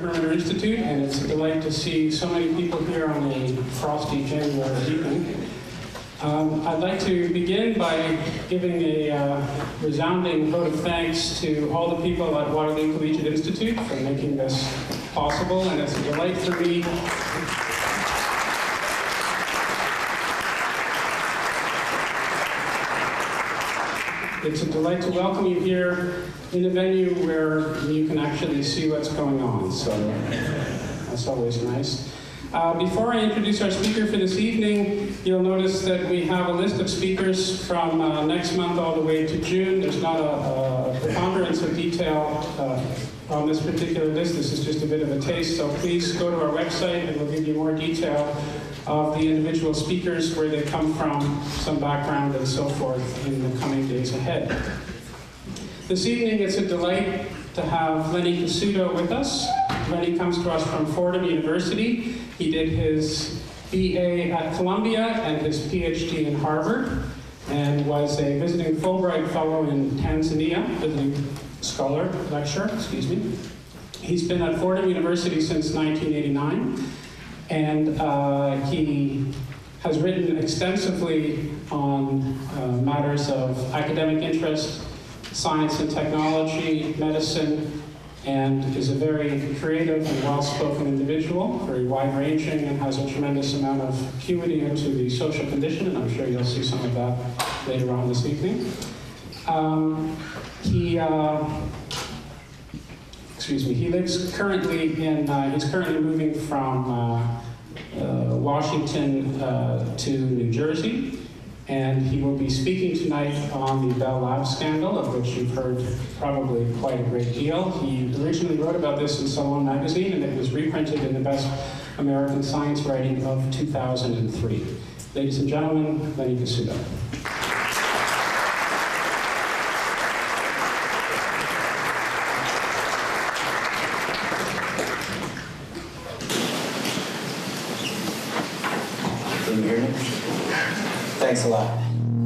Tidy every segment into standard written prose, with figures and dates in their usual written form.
Perimeter Institute, and it's a delight to see so many people here on a frosty January evening. I'd like to begin by giving a resounding vote of thanks to all the people at Waterloo Collegiate Institute for making this possible, and it's a delight for me. It's a delight to welcome you here in a venue where you can actually see what's going on, so that's always nice. Before I introduce our speaker for this evening, you'll notice that we have a list of speakers from next month all the way to June. There's not a preponderance of detail on this particular list. This is just a bit of a taste, so please go to our website and we'll give you more detail of the individual speakers, where they come from, some background, and so forth in the coming days ahead. This evening, it's a delight to have Lenny Cassuto with us. Lenny comes to us from Fordham University. He did his BA at Columbia and his PhD in Harvard, and was a visiting Fulbright Fellow in Tanzania, visiting scholar, lecturer, excuse me. He's been at Fordham University since 1989. And he has written extensively on matters of academic interest, science and technology, medicine, and is a very creative and well-spoken individual, very wide-ranging, and has a tremendous amount of acuity into the social condition, and I'm sure you'll see some of that later on this evening. He lives currently in, he's currently moving from Washington to New Jersey, and he will be speaking tonight on the Bell Labs scandal, of which you've heard probably quite a great deal. He originally wrote about this in Salon magazine, and it was reprinted in the Best American Science Writing of 2003. Ladies and gentlemen, Lenny Cassuto. Thanks a lot.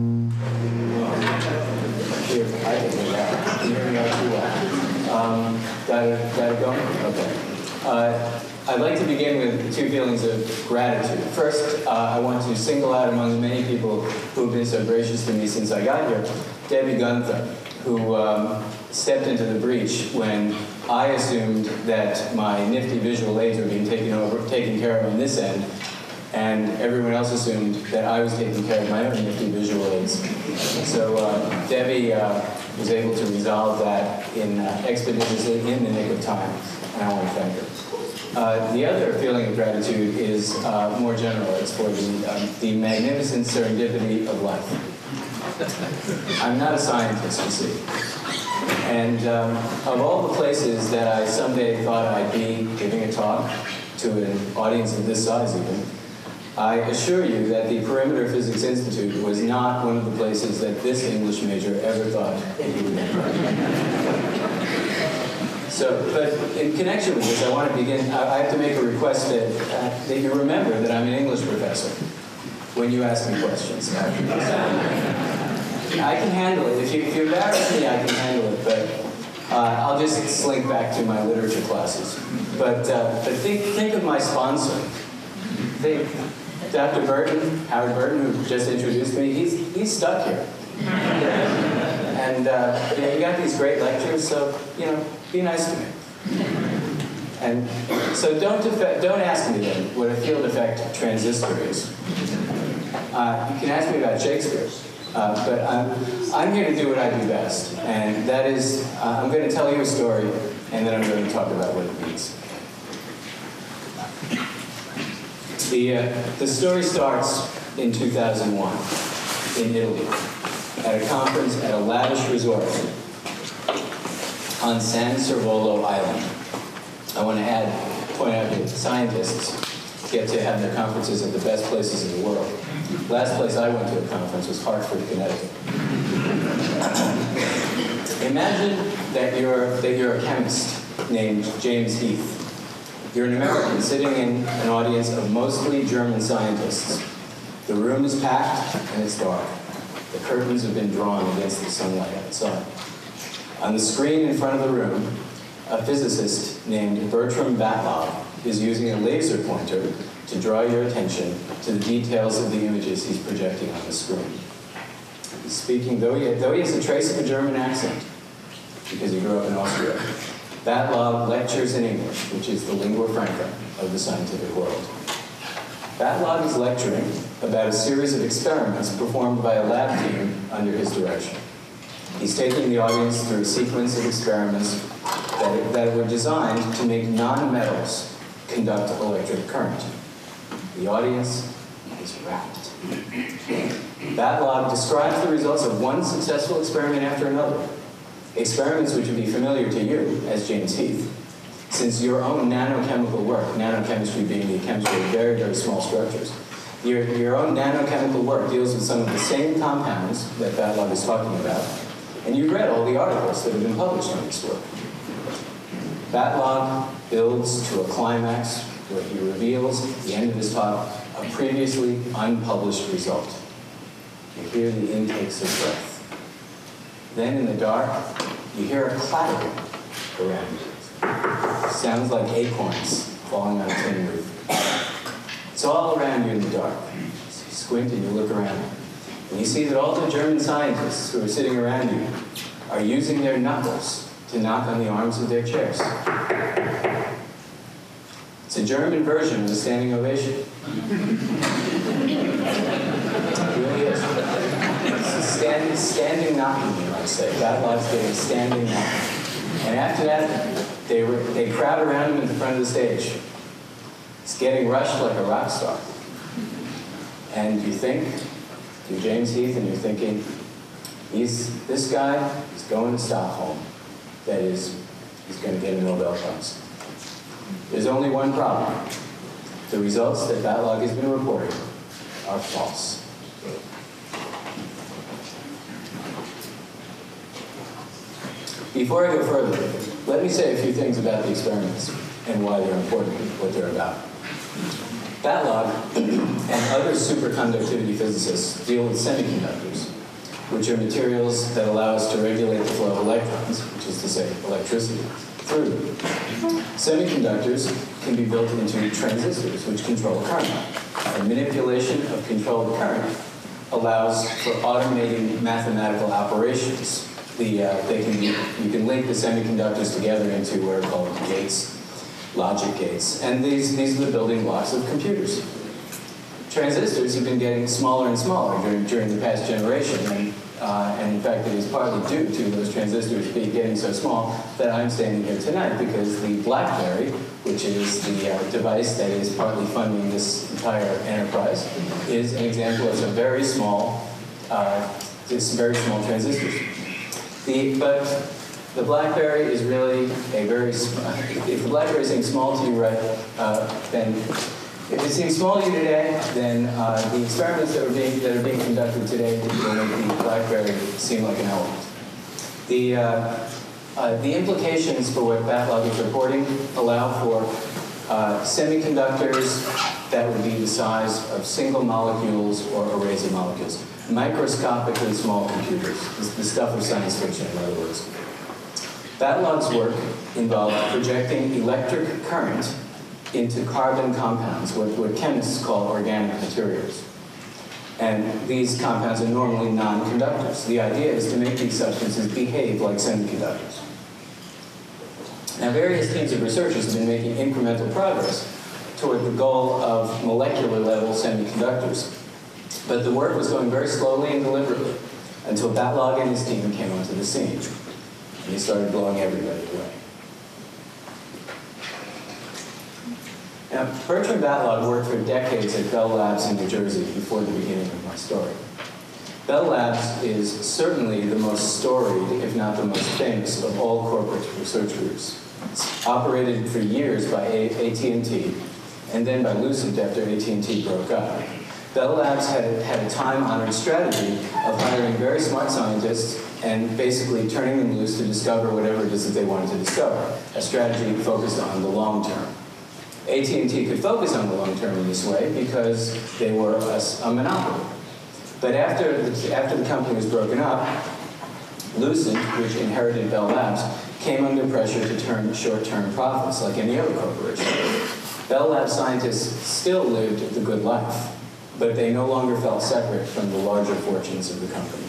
Here, I can hear that. Can you hear me out too well? Got it going? Okay. I'd like to begin with two feelings of gratitude. First, I want to single out among the many people who have been so gracious to me since I got here, Debbie Gunther, who stepped into the breach when I assumed that my nifty visual aids were being taken care of on this end, and everyone else assumed that I was taking care of my own nifty visual aids. So Debbie was able to resolve that expeditiously in the nick of time, and I want to thank her. The other feeling of gratitude is more general. It's for the magnificent serendipity of life. I'm not a scientist, you see. And of all the places that I someday thought I'd be giving a talk to an audience of this size even, I assure you that the Perimeter Physics Institute was not one of the places that this English major ever thought he would be. So, but in connection with this, I want to begin, I have to make a request that you remember that I'm an English professor when you ask me questions after this. I can handle it. If you embarrass me, I can handle it, but I'll just slink back to my literature classes. But think of my sponsor. Think, Dr. Burton, Howard Burton, who just introduced me, he's stuck here. And you got these great lectures, so, be nice to me. And so don't ask me then what a field effect transistor is. You can ask me about Shakespeare, but I'm here to do what I do best, and that is, I'm going to tell you a story, and then I'm going to talk about what it means. The story starts in 2001 in Italy at a conference at a lavish resort on San Servolo Island. I want to point out that scientists get to have their conferences at the best places in the world. The last place I went to a conference was Hartford, Connecticut. Imagine that you're a chemist named James Heath. You're an American sitting in an audience of mostly German scientists. The room is packed and it's dark. The curtains have been drawn against the sunlight outside. On the screen in front of the room, a physicist named Bertram Batlogg is using a laser pointer to draw your attention to the details of the images he's projecting on the screen. He's speaking, though he has a trace of a German accent, because he grew up in Austria, Batlogg lectures in English, which is the lingua franca of the scientific world. Batlogg is lecturing about a series of experiments performed by a lab team under his direction. He's taking the audience through a sequence of experiments that were designed to make non-metals conduct electric current. The audience is rapt. Batlogg describes the results of one successful experiment after another, experiments which would be familiar to you as James Heath, since your own nanochemical work, nanochemistry being the chemistry of very, very small structures, your own nanochemical work deals with some of the same compounds that Batlogg is talking about, and you've read all the articles that have been published on this work. Batlogg builds to a climax where he reveals, at the end of his talk, a previously unpublished result. You hear the intakes of breath. Then in the dark, you hear a clattering around you. Sounds like acorns falling on a tin roof. It's all around you in the dark. So you squint and you look around. And you see that all the German scientists who are sitting around you are using their knuckles to knock on the arms of their chairs. It's a German version of the standing ovation. It really is. It's standing knocking, you might say. Batlogg's getting standing knocking. And after that, they crowd around him at the front of the stage. It's getting rushed like a rock star. And you think, you're James Heath, and you're thinking, this guy is going to Stockholm. That is, he's going to get a Nobel Prize. There's only one problem. The results that Batlogg has been reporting are false. Before I go further, let me say a few things about the experiments and why they're important, what they're about. Batlogg and other superconductivity physicists deal with semiconductors, which are materials that allow us to regulate the flow of electrons, which is to say, electricity, through them. Semiconductors can be built into transistors, which control current. And manipulation of controlled current allows for automating mathematical operations. You can link the semiconductors together into what are called gates, logic gates. And these are the building blocks of computers. Transistors have been getting smaller and smaller during the past generation, and in fact it is partly due to those transistors getting so small that I'm standing here tonight, because the BlackBerry, which is the device that is partly funding this entire enterprise, is an example of some very small transistors. But the BlackBerry is really a very small, if the BlackBerry seems small to you, right, then if it seems small to you today, then the experiments that are being conducted today will make the BlackBerry seem like an element. The implications for what Batlogg is reporting allow for semiconductors that would be the size of single molecules or arrays of molecules. Microscopically small computers, the stuff of science fiction, in other words. Batlogg's work involved projecting electric current into carbon compounds, what chemists call organic materials. And these compounds are normally non-conductors. The idea is to make these substances behave like semiconductors. Now, various teams of researchers have been making incremental progress toward the goal of molecular-level semiconductors. But the work was going very slowly and deliberately until Batlogg and his team came onto the scene. And he started blowing everybody away. Now, Bertram Batlogg worked for decades at Bell Labs in New Jersey before the beginning of my story. Bell Labs is certainly the most storied, if not the most famous, of all corporate research groups. It's operated for years by AT&T, and then by Lucent after AT&T broke up. Bell Labs had a time-honored strategy of hiring very smart scientists and basically turning them loose to discover whatever it is that they wanted to discover, a strategy focused on the long term. AT&T could focus on the long term in this way because they were a monopoly. But after the company was broken up, Lucent, which inherited Bell Labs, came under pressure to turn short-term profits like any other corporation. Bell Labs scientists still lived the good life, but they no longer felt separate from the larger fortunes of the company.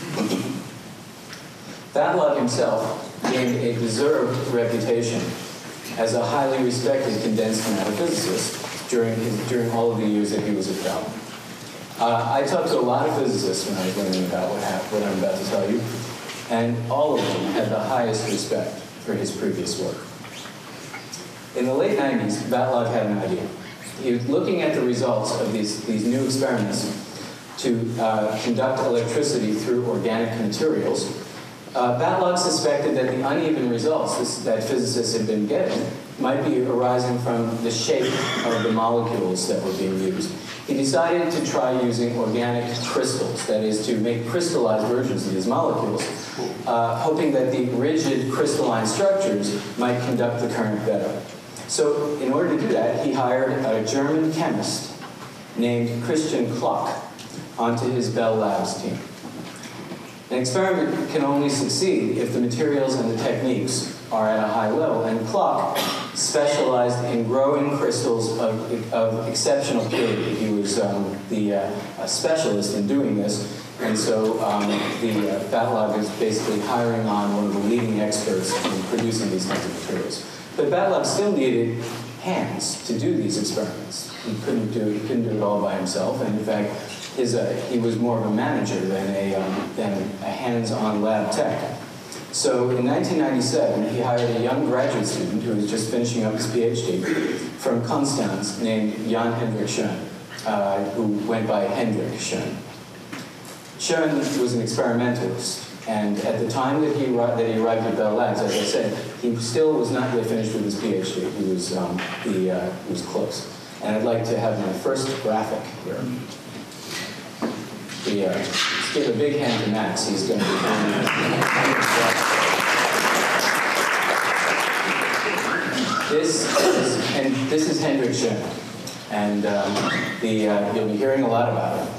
Batlogg himself gained a deserved reputation as a highly respected condensed matter physicist during all of the years that he was at Bell. I talked to a lot of physicists when I was learning about what I'm about to tell you, and all of them had the highest respect for his previous work. In the late 90s, Batlogg had an idea. He was looking at the results of these new experiments to conduct electricity through organic materials. Batlogg suspected that the uneven results that physicists had been getting might be arising from the shape of the molecules that were being used. He decided to try using organic crystals, that is, to make crystallized versions of these molecules, hoping that the rigid crystalline structures might conduct the current better. So in order to do that, he hired a German chemist named Christian Klock onto his Bell Labs team. An experiment can only succeed if the materials and the techniques are at a high level, and Klock specialized in growing crystals of exceptional purity. He was a specialist in doing this, and so Batlogg is basically hiring on one of the leading experts in producing these kinds of materials. But Batlogg still needed hands to do these experiments. He couldn't do it all by himself, and in fact, he was more of a manager than a hands-on lab tech. So in 1997, he hired a young graduate student who was just finishing up his PhD from Konstanz named Jan Hendrik Schön, who went by Hendrik Schön. Schön was an experimentalist, and at the time that he arrived at Bell Labs, as I said, he still was not yet finished with his PhD. He was close. And I'd like to have my first graphic here. Let's give a big hand to Max. He's going to be This is Hendrik Schön, and you'll be hearing a lot about him.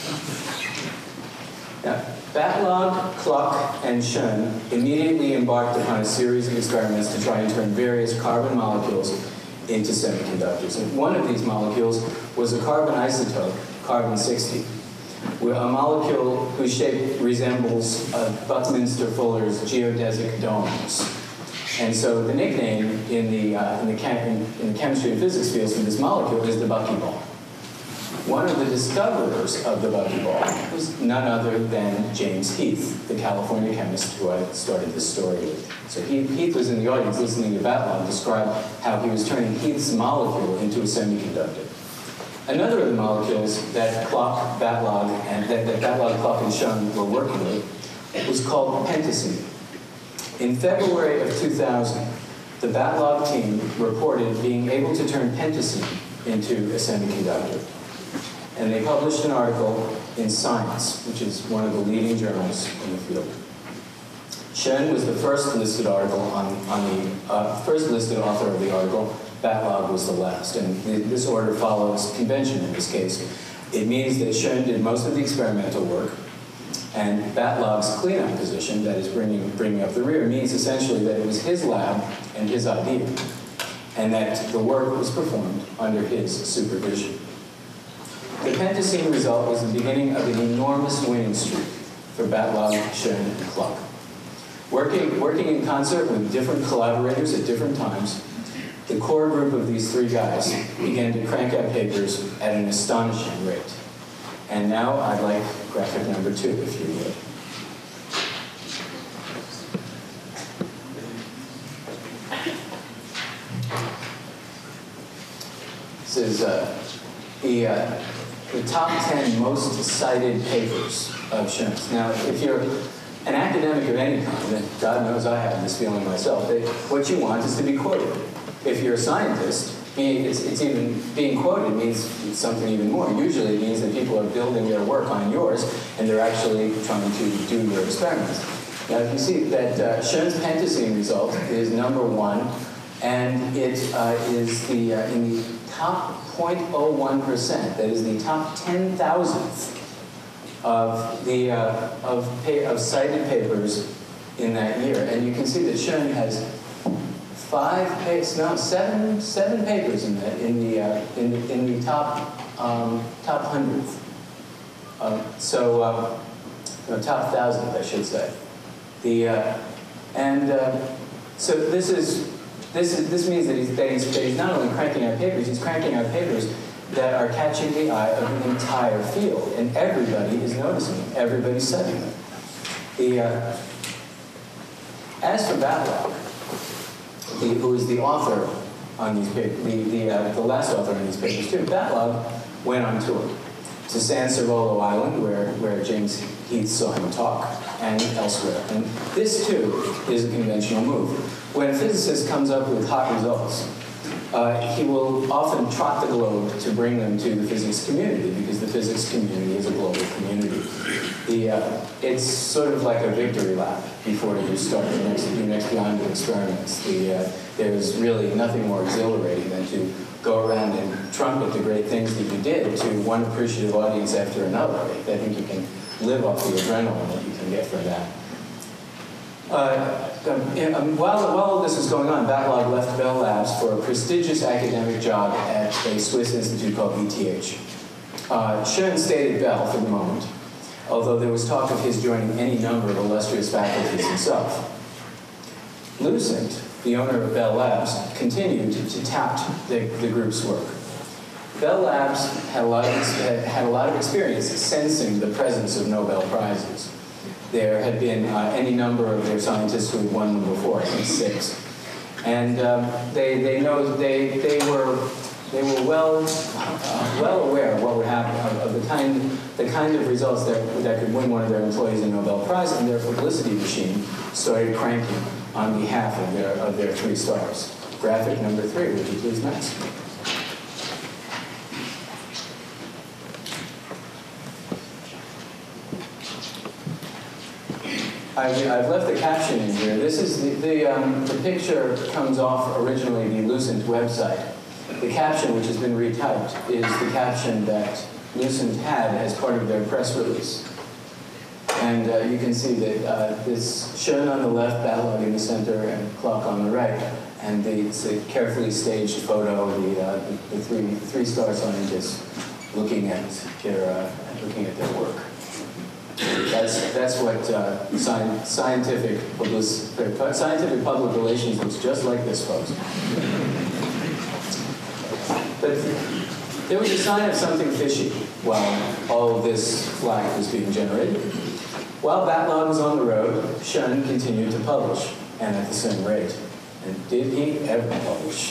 Now, Batlogg, Klock, and Schön immediately embarked upon a series of experiments to try and turn various carbon molecules into semiconductors. And one of these molecules was a carbon isotope, carbon-60, a molecule whose shape resembles Buckminster Fuller's geodesic domes. And so the nickname in the chemistry and physics fields for this molecule is the buckyball. One of the discoverers of the buckyball was none other than James Heath, the California chemist who I started this story with. So Heath was in the audience listening to Batlogg describe how he was turning Heath's molecule into a semiconductor. Another of the molecules that Klock, Batlogg, Klock, and Schön were working with was called pentacene. In February of 2000, the Batlogg team reported being able to turn pentacene into a semiconductor. And they published an article in Science, which is one of the leading journals in the field. Schön was the first listed article first listed author of the article. Batlogg was the last, and this order follows convention in this case. It means that Schön did most of the experimental work, and Batlogg's cleanup position, that is bringing up the rear, means essentially that it was his lab and his idea, and that the work was performed under his supervision. The pentacene result was the beginning of an enormous winning streak for Batlogg, Schön, and Klock. Working in concert with different collaborators at different times, the core group of these three guys began to crank out papers at an astonishing rate. And now I'd like graphic number 2, if you would. This is the top 10 most cited papers of Schön's. Now, if you're an academic of any kind, and God knows I have this feeling myself, what you want is to be quoted. If you're a scientist, being quoted means something even more. Usually it means that people are building their work on yours, and they're actually trying to do your experiments. Now, you see that Schön's pentacene result is number 1, and it is in the top 0.01%. That is the top 10,000th of cited papers in that year. And you can see that Schoen has seven papers in the top 100. Top 1,000, I should say. So this means that he's not only cranking out papers, he's cranking out papers that are catching the eye of the entire field, and everybody is noticing them. Everybody's studying them. As for Batlogg, who is the author on these papers, the last author on these papers too, Batlogg went on tour to San Servolo Island, where James Heath saw him talk, and elsewhere. And this, too, is a conventional move. When a physicist comes up with hot results, he will often trot the globe to bring them to the physics community, because the physics community is a global community. It's sort of like a victory lap before you start your next round of experiments. There's really nothing more exhilarating than to go around and trumpet the great things that you did to one appreciative audience after another. I think you can live off the adrenaline that you can get from that. While all this was going on, Batlogg left Bell Labs for a prestigious academic job at a Swiss institute called ETH. Schoen stayed at Bell for the moment, although there was talk of his joining any number of illustrious faculties himself. Lucent, the owner of Bell Labs, continued to tap the group's work. Bell Labs had a lot of experience sensing the presence of Nobel Prizes. There had been any number of their scientists who had won them before, I think 6. And they were well aware of what would happen, of the kind of results that could win one of their employees a Nobel Prize, and their publicity machine started cranking on behalf of their 3 stars. Graphic number 3, would you please next? I've left the caption in here. This is the picture comes off originally the Lucent website. The caption, which has been retyped, is the caption that Lucent had as part of their press release. And you can see that this Schoen on the left, Batlogg in the center, and clock on the right. And it's a carefully staged photo of the three star scientists looking at their work. That's what scientific public relations looks just like this, folks. But there was a sign of something fishy while all of this flack was being generated. While Batlogg was on the road, Schoen continued to publish, and at the same rate. And did he ever publish?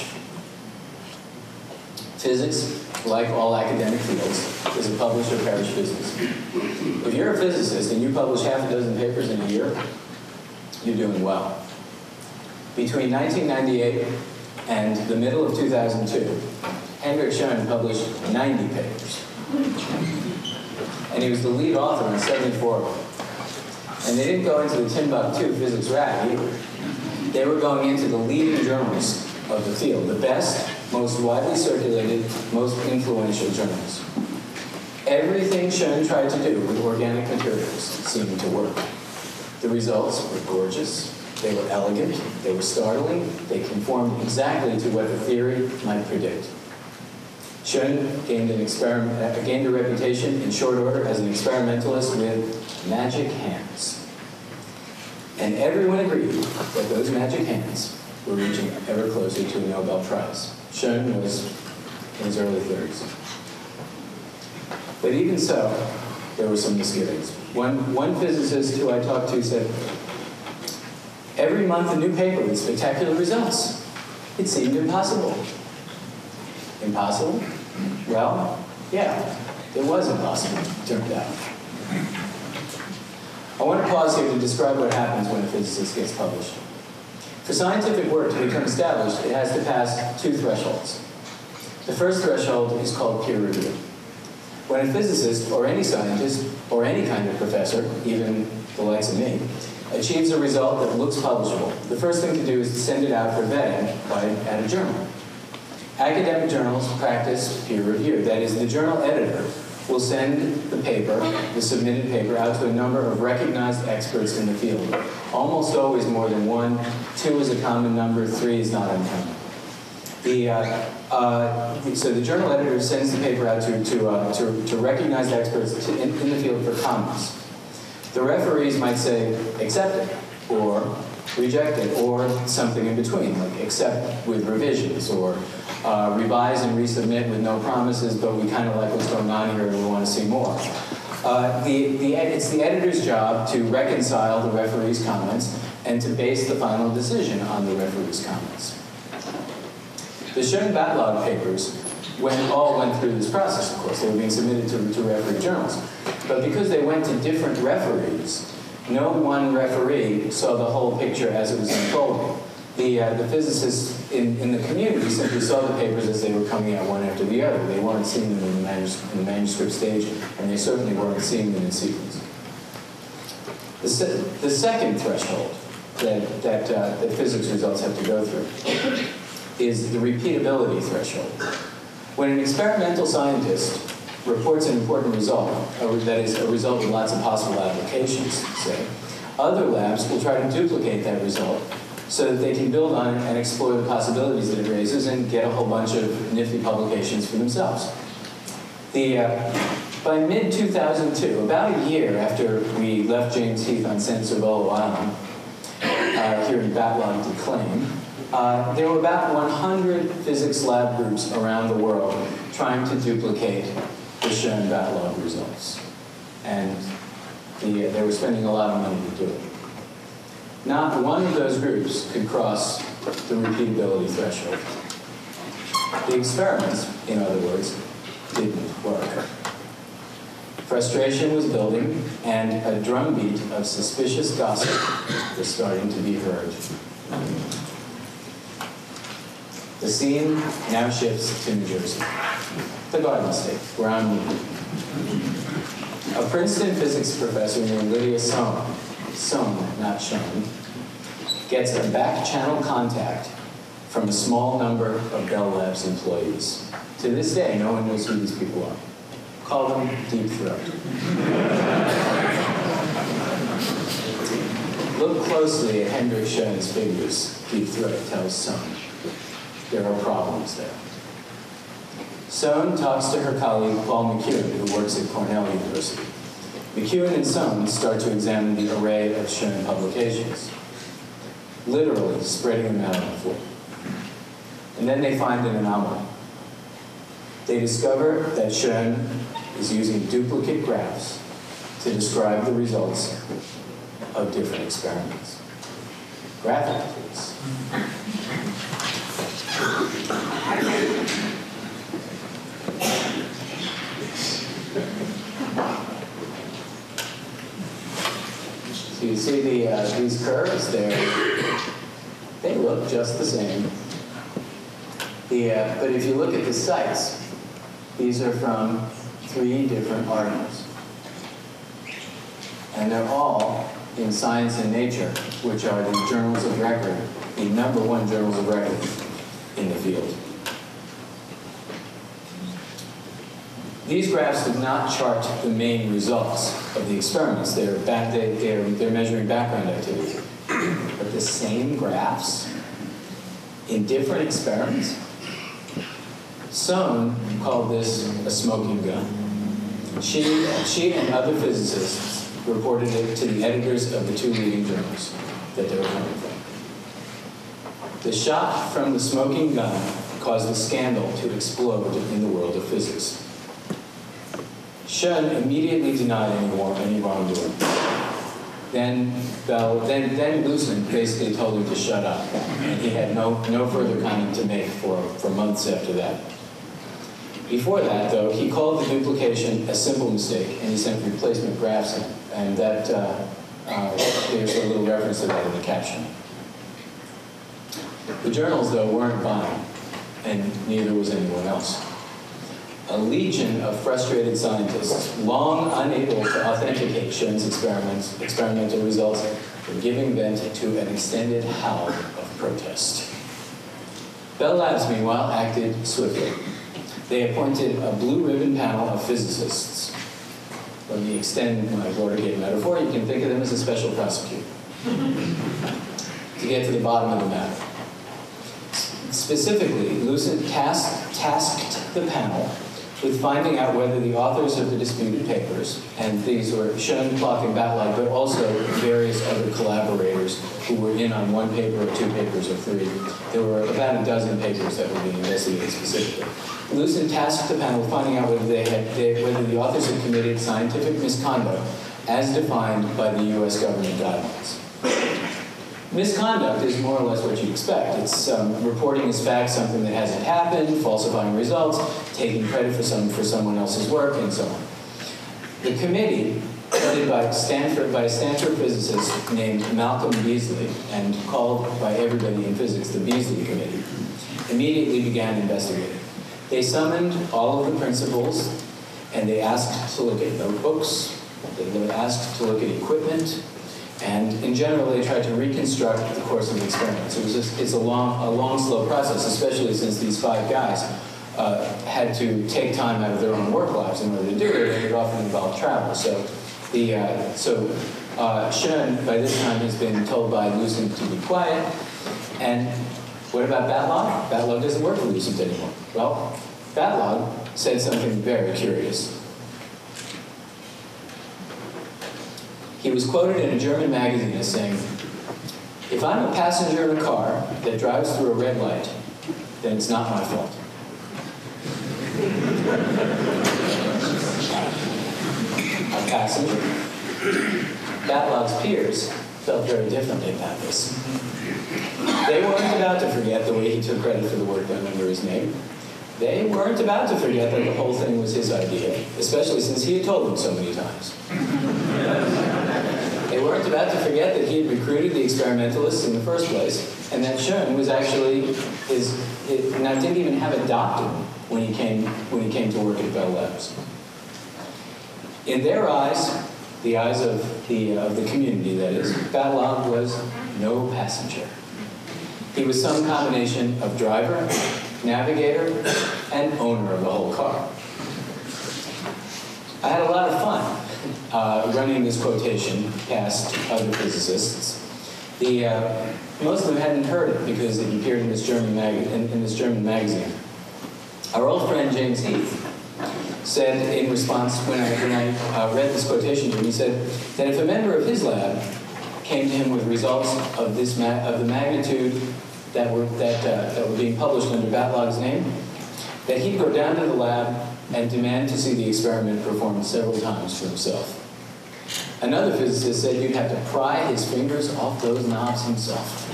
Physics, like all academic fields, is a publish or perish business. If you're a physicist and you publish half a dozen papers in a year, you're doing well. Between 1998 and the middle of 2002, Hendrik Schoen published 90 papers. And he was the lead author on 74 of them. And they didn't go into the Timbuktu physics rat either. They were going into the leading journals of the field, the best, most widely circulated, most influential journals. Everything Schoen tried to do with organic materials seemed to work. The results were gorgeous, they were elegant, they were startling, they conformed exactly to what the theory might predict. Schoen gained a reputation in short order as an experimentalist with magic hands. And everyone agreed that those magic hands were reaching ever closer to a Nobel Prize. Schoen was in his early 30s. But even so, there were some misgivings. One physicist who I talked to said, every month a new paper with spectacular results. It seemed impossible. Impossible? Well, yeah, it was impossible, it turned out. I want to pause here to describe what happens when a physicist gets published. For scientific work to become established, it has to pass 2 thresholds. The first threshold is called peer review. When a physicist, or any scientist, or any kind of professor, even the likes of me, achieves a result that looks publishable, the first thing to do is to send it out for vetting at a journal. Academic journals practice peer review. That is, the journal editor will send the paper, the submitted paper, out to a number of recognized experts in the field. Almost always more than one. 2 is a common number, 3 is not uncommon. So the journal editor sends the paper out to recognized experts in the field for comments. The referees might say, accept it, or reject it, or something in between, like accept with revisions, or revise and resubmit with no promises, but we kind of like what's going on here and we want to see more. It's the editor's job to reconcile the referee's comments and to base the final decision on the referee's comments. The Schoen-Batlogg papers all went through this process, of course. They were being submitted to referee journals. But because they went to different referees, no one referee saw the whole picture as it was unfolding. The physicists in the community simply saw the papers as they were coming out one after the other. They weren't seeing them in the manuscript stage, and they certainly weren't seeing them in sequence. The second threshold that physics results have to go through is the repeatability threshold. When an experimental scientist reports an important result, that is, a result with lots of possible applications, say, other labs will try to duplicate that result so that they can build on it and explore the possibilities that it raises and get a whole bunch of nifty publications for themselves. By mid-2002, about a year after we left James Heath on San Servolo Island, here in Batlogg Declaim, there were about 100 physics lab groups around the world trying to duplicate the Schoen-Batlogg results. And they were spending a lot of money to do it. Not one of those groups could cross the repeatability threshold. The experiments, in other words, didn't work. Frustration was building, and a drumbeat of suspicious gossip was starting to be heard. The scene now shifts to New Jersey, the Garden State, where I'm moving. A Princeton physics professor named Lydia Sohn, not Schoen, gets a back-channel contact from a small number of Bell Labs employees. To this day, no one knows who these people are. Call them Deep Throat. Look closely at Hendrik Schoen's figures, Deep Throat tells Sohn. There are problems there. Sohn talks to her colleague Paul McEwen, who works at Cornell University. McEwen and Sohn start to examine the array of Schoen publications, literally spreading them out on the floor. And then they find an anomaly. They discover that Schoen is using duplicate graphs to describe the results of different experiments. Graphic, please. So you see these curves there, they look just the same. But if you look at the sites, these are from 3 different articles. And they're all in Science and Nature, which are the journals of record, the #1 journals of record in the field. These graphs did not chart the main results of the experiments. They're measuring background activity. But the same graphs in different experiments. Sohn called this a smoking gun. She and other physicists reported it to the editors of the 2 leading journals that they were coming from. The shot from the smoking gun caused a scandal to explode in the world of physics. Schoen immediately denied any wrongdoing. Then Lucent basically told him to shut up, and he had no further comment to make for months after that. Before that, though, he called the duplication a simple mistake, and he sent replacement graphs in, and that there's a little reference to that in the caption. The journals, though, weren't buying, and neither was anyone else. A legion of frustrated scientists, long unable to authenticate Schoen's experimental results, were giving vent to an extended howl of protest. Bell Labs, meanwhile, acted swiftly. they appointed a blue ribbon panel of physicists. Let me extend my Watergate metaphor. You can think of them as a special prosecutor to get to the bottom of the matter. Specifically, Lucent tasked the panel with finding out whether the authors of the disputed papers, and these were Schoen, Klock, and Batlogg, but also various other collaborators who were in on one paper or two papers or three. There were about a dozen papers that were being investigated specifically. Lucent tasked the panel with finding out whether whether the authors had committed scientific misconduct as defined by the U.S. government guidelines. Misconduct is more or less what you'd expect. It's reporting as fact something that hasn't happened, falsifying results, taking credit for someone else's work, and so on. The committee, headed by a Stanford physicist named Malcolm Beasley, and called by everybody in physics the Beasley Committee, immediately began investigating. They summoned all of the principals, and they asked to look at notebooks, they asked to look at equipment, and in general, they tried to reconstruct the course of the experiments. It's a long, slow process, especially since these 5 guys had to take time out of their own work lives in order to do it, and it often involved travel. So, Schoen, by this time, has been told by Lucent to be quiet. And what about Batlogg? Batlogg doesn't work for Lucent anymore. Well, Batlogg said something very curious. He was quoted in a German magazine as saying, "If I'm a passenger in a car that drives through a red light, then it's not my fault." A passenger. Batlogg's peers felt very differently about this. They weren't about to forget the way he took credit for the work done under his name. They weren't about to forget that the whole thing was his idea, especially since he had told them so many times. They weren't about to forget that he had recruited the experimentalists in the first place, and that Schoen was actually didn't even have a doctorate when he came to work at Bell Labs. In their eyes, the eyes of the community, that is, Batlogg was no passenger. He was some combination of driver, navigator, and owner of the whole car. I had a lot of fun running this quotation past other physicists. Most of them hadn't heard it because it appeared in this German magazine. Our old friend James Heath said in response, when I read this quotation to him, he said that if a member of his lab came to him with results of the magnitude that were being published under Batlogg's name, that he'd go down to the lab and demand to see the experiment performed several times for himself. Another physicist said you'd have to pry his fingers off those knobs himself.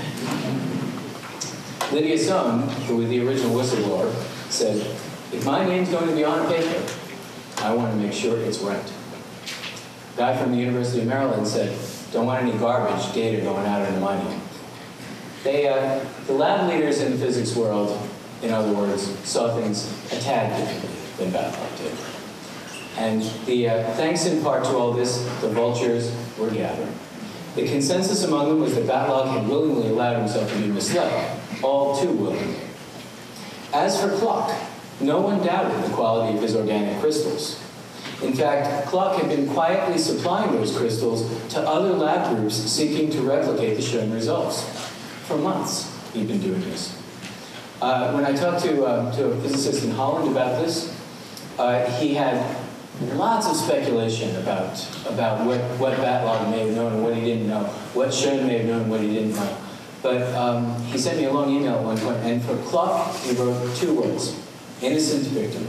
Lydia Sohn, who was the original whistleblower, said, "If my name's going to be on a paper, I want to make sure it's right." A guy from the University of Maryland said, "Don't want any garbage data going out into mining." The lab leaders in the physics world, in other words, saw things a tad differently than Batlogg did. And thanks in part to all this, the vultures were gathered. The consensus among them was that Batlogg had willingly allowed himself to be misled, all too willingly. As for Klock, no one doubted the quality of his organic crystals. In fact, Klock had been quietly supplying those crystals to other lab groups seeking to replicate the Schoen results. For months, he'd been doing this. When I talked to a physicist in Holland about this, he had lots of speculation about what Batlogg may have known and what he didn't know, what Schoen may have known and what he didn't know. But he sent me a long email at one point, and for Klock, he wrote 2 words: innocent victim.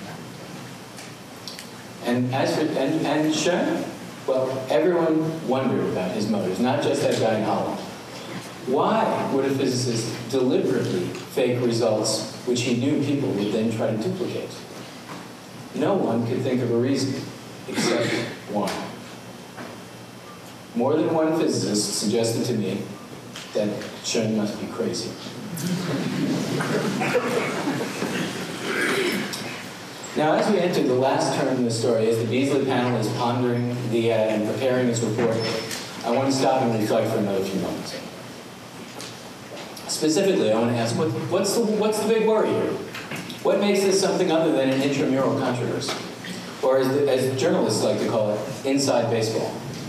And Schoen, well, everyone wondered about his motives, not just that guy in Holland. Why would a physicist deliberately fake results which he knew people would then try to duplicate? No one could think of a reason except one. More than one physicist suggested to me that Schoen must be crazy. Now, as we enter the last turn in the story, as the Beasley panel is pondering and preparing its report, I want to stop and reflect for another few moments. Specifically, I want to ask, what's the big worry here? What makes this something other than an intramural controversy? Or as journalists like to call it, inside baseball?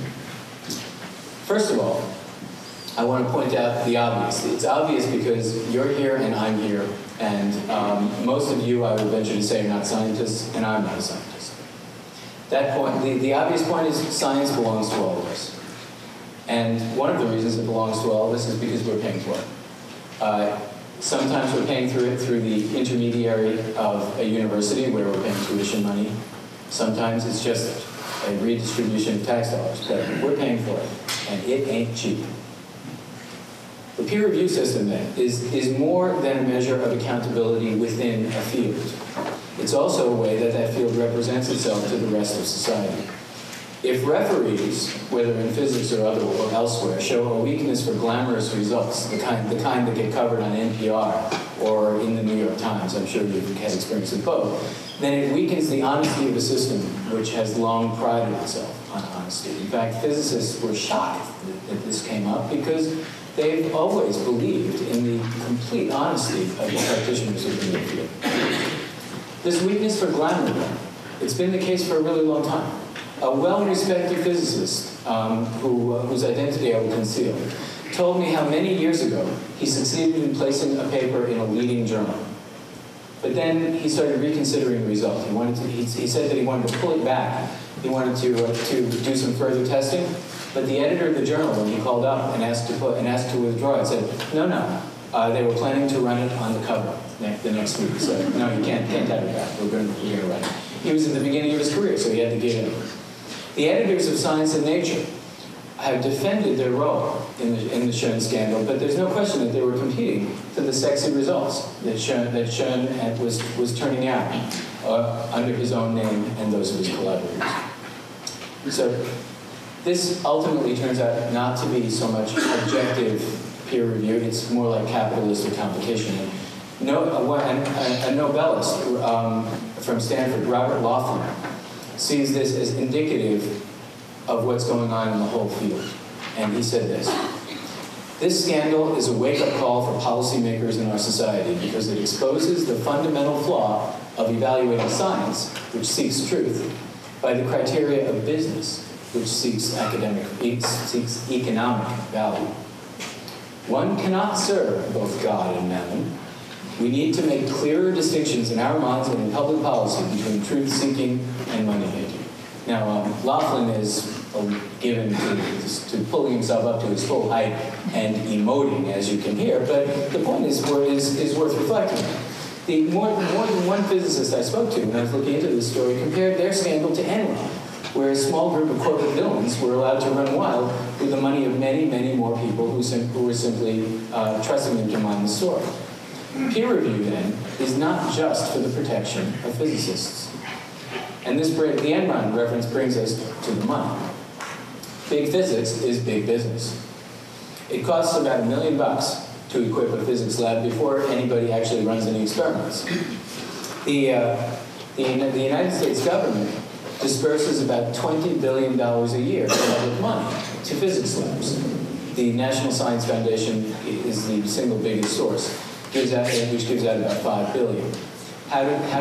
First of all, I want to point out the obvious. It's obvious because you're here and I'm here, and most of you, I would venture to say, are not scientists, and I'm not a scientist. That point, the obvious point is science belongs to all of us. And one of the reasons it belongs to all of us is because we're paying for it. Sometimes we're paying through it through the intermediary of a university where we're paying tuition money. Sometimes it's just a redistribution of tax dollars, but we're paying for it, and it ain't cheap. The peer review system, then, is more than a measure of accountability within a field. It's also a way that that field represents itself to the rest of society. If referees, whether in physics or elsewhere, show a weakness for glamorous results, the kind that get covered on NPR or in the New York Times, I'm sure you've had experience with both, then it weakens the honesty of a system which has long prided itself on honesty. In fact, physicists were shocked that this came up because they've always believed in the complete honesty of the practitioners of the field. This weakness for glamour, it's been the case for a really long time. A well-respected physicist, whose identity I will conceal, told me how many years ago he succeeded in placing a paper in a leading journal. But then he started reconsidering the result. He said that he wanted to pull it back. He wanted to do some further testing. But the editor of the journal, when he called up and asked to withdraw it, said, no. They were planning to run it on the cover the next week. So no, you can't have it back. We're going to run it. He was at the beginning of his career, so he had to give in. The editors of Science and Nature have defended their role in the Schoen scandal, but there's no question that they were competing for the sexy results that Schoen was turning out under his own name and those of his collaborators. So this ultimately turns out not to be so much objective peer review, it's more like capitalist or competition. A Nobelist from Stanford, Robert Laughlin, sees this as indicative of what's going on in the whole field. And he said this scandal is a wake-up call for policymakers in our society because it exposes the fundamental flaw of evaluating science, which seeks truth, by the criteria of business, which seeks economic value. One cannot serve both God and mammon. We need to make clearer distinctions in our minds and in public policy between truth-seeking and money-making. Now, Laughlin is given to pulling himself up to his full height and emoting, as you can hear, but the point is worth reflecting on. More than one physicist I spoke to when I was looking into this story compared their scandal to Enron, where a small group of corporate villains were allowed to run wild with the money of many, many more people who were simply trusting them to mind the story. Peer review, then, is not just for the protection of physicists. And the Enron reference brings us to the money. Big physics is big business. It costs about $1 million to equip a physics lab before anybody actually runs any experiments. The United States government disperses about $20 billion a year of public money to physics labs. The National Science Foundation is the single biggest source, which gives out about $5 billion. How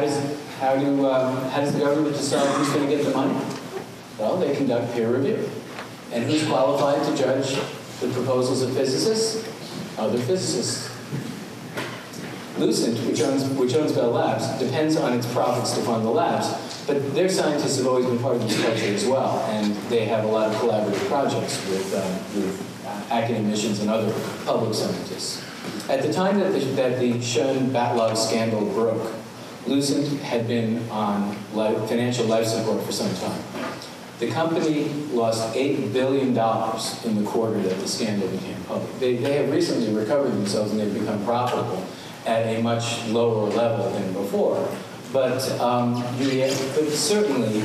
does the government decide who's going to get the money? Well, they conduct peer review. And who's qualified to judge the proposals of physicists? Other physicists. Lucent, which owns Bell Labs, depends on its profits to fund the labs, but their scientists have always been part of this culture as well, and they have a lot of collaborative projects with academicians and other public scientists. At the time that the Schoen-Batlogg scandal broke, Lucent had been on financial life support for some time. The company lost $8 billion in the quarter that the scandal became public. They have recently recovered themselves and they've become profitable at a much lower level than before. But certainly,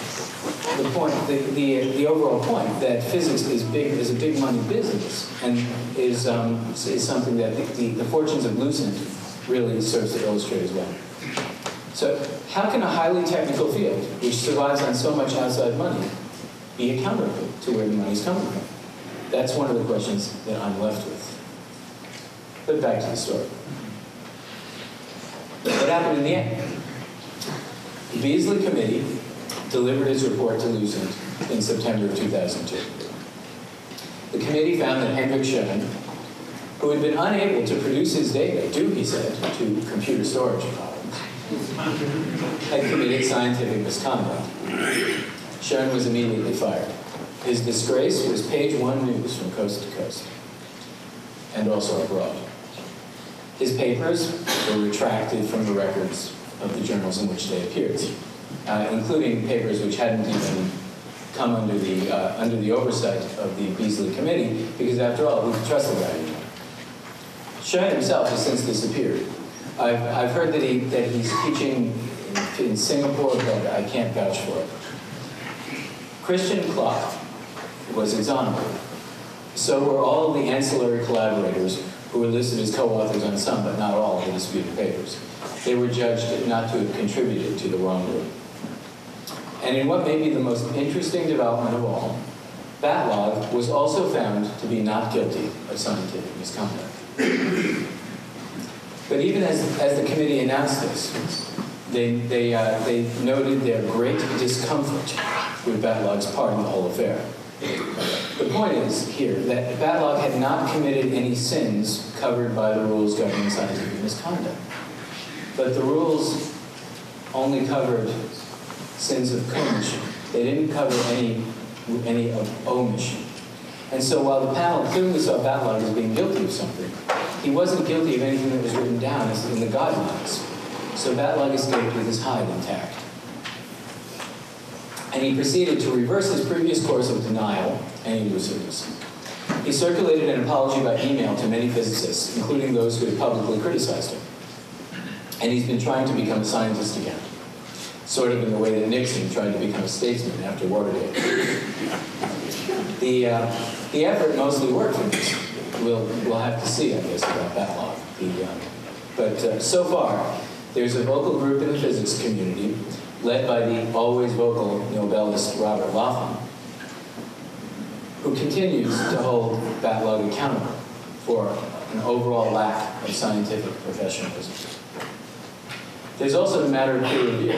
the overall point that physics is a big money business and is something that the fortunes of Lucent really serves to illustrate as well. So how can a highly technical field, which survives on so much outside money, be accountable to where the money's coming from? That's one of the questions that I'm left with. But back to the story. What happened in the end? The Beasley Committee delivered its report to Lucent in September of 2002. The committee found that Hendrik Schoen, who had been unable to produce his data due, he said, to computer storage problems, had committed scientific misconduct. Schoen was immediately fired. His disgrace was page one news from coast to coast, and also abroad. His papers were retracted from the records of the journals in which they appeared, including papers which hadn't even come under the oversight of the Beasley Committee, because after all, who could trust the guy anymore? Schoen himself has since disappeared. I've heard that he's teaching in Singapore, but I can't vouch for it. Christian Klopp was exonerated. So were all of the ancillary collaborators who were listed as co-authors on some, but not all, of the disputed papers. They were judged not to have contributed to the wrongdoing. And in what may be the most interesting development of all, Batlogg was also found to be not guilty of scientific misconduct. But even as the committee announced this, they noted their great discomfort with Batlogg's part in the whole affair. The point is here that Batlogg had not committed any sins covered by the rules governing scientific misconduct. But the rules only covered sins of commission. They didn't cover any of omission. And so while the panel clearly saw Batlogg as being guilty of something, he wasn't guilty of anything that was written down in the guidelines. So Batlogg escaped with his hide intact. And he proceeded to reverse his previous course of denial and elusiveness. He circulated an apology by email to many physicists, including those who had publicly criticized him. And he's been trying to become a scientist again, sort of in the way that Nixon tried to become a statesman after Watergate. The effort mostly worked for Nixon. We'll have to see, I guess, about Batlogg. But so far, there's a vocal group in the physics community led by the always vocal Nobelist Robert Laffan, who continues to hold Batlogg accountable for an overall lack of scientific professionalism. There's also the matter of peer review.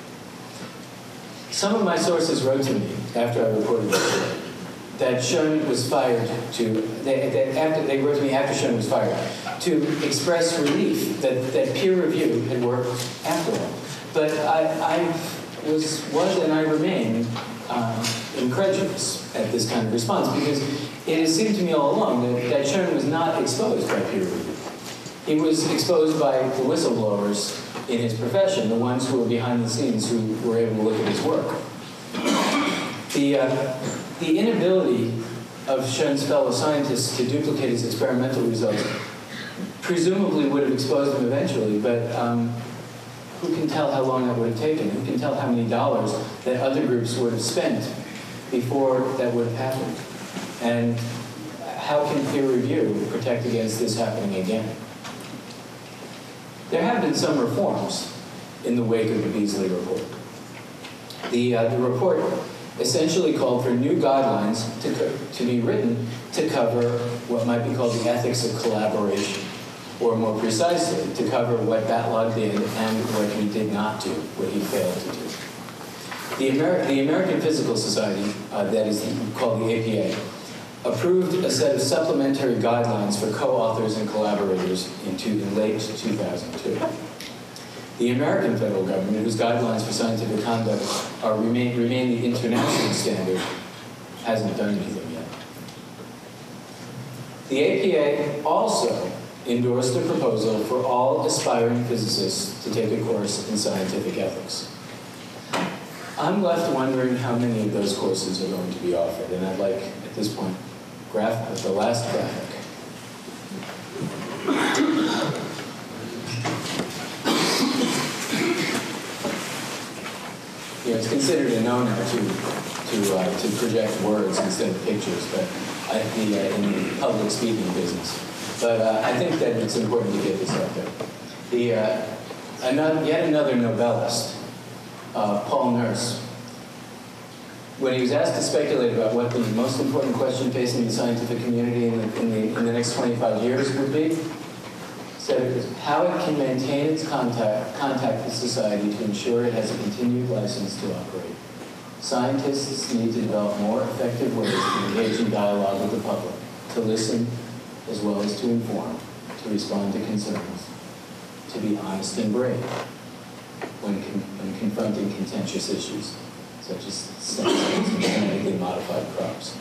Some of my sources wrote to me after I reported this that Schoen was fired they wrote to me after Schoen was fired to express relief that peer review had worked after all. But I was and I remain incredulous at this kind of response, because it has seemed to me all along that Schoen was not exposed by peer review. He was exposed by the whistleblowers in his profession, the ones who were behind the scenes, who were able to look at his work. The inability of Schoen's fellow scientists to duplicate his experimental results presumably would have exposed him eventually, but who can tell how long that would have taken? Who can tell how many dollars that other groups would have spent before that would have happened? And how can peer review protect against this happening again? There have been some reforms in the wake of the Beasley report. The report essentially called for new guidelines to be written to cover what might be called the ethics of collaboration, or more precisely, to cover what Batlogg did and what he did not do, what he failed to do. The American Physical Society, that is called the APA, approved a set of supplementary guidelines for co-authors and collaborators in late 2002. The American federal government, whose guidelines for scientific conduct remain the international standard, hasn't done anything yet. The APA also endorsed a proposal for all aspiring physicists to take a course in scientific ethics. I'm left wondering how many of those courses are going to be offered, and I'd like, at this point, the last graphic. It's considered a no-no to project words instead of pictures, but in the public speaking business. But I think that it's important to get this out there. Yet another Nobelist, Paul Nurse, when he was asked to speculate about what the most important question facing the scientific community in the next 25 years would be, said it was how it can maintain its contact with society to ensure it has a continued license to operate. Scientists need to develop more effective ways to engage in dialogue with the public, to listen as well as to inform, to respond to concerns, to be honest and brave when confronting contentious issues, such as sensitive and genetically modified crops.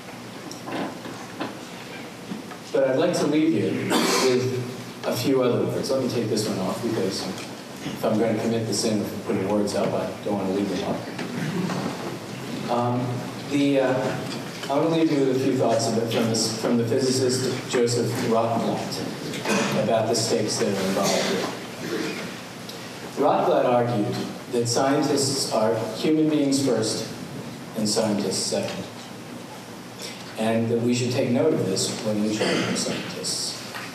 But I'd like to leave you with a few other words. Let me take this one off, because if I'm going to commit the sin of putting words up, I don't want to leave them off. I want to leave you with a few thoughts from the physicist Joseph Rotblat about the stakes that are involved here. Rotblat argued that scientists are human beings first and scientists second, and that we should take note of this when we train scientists.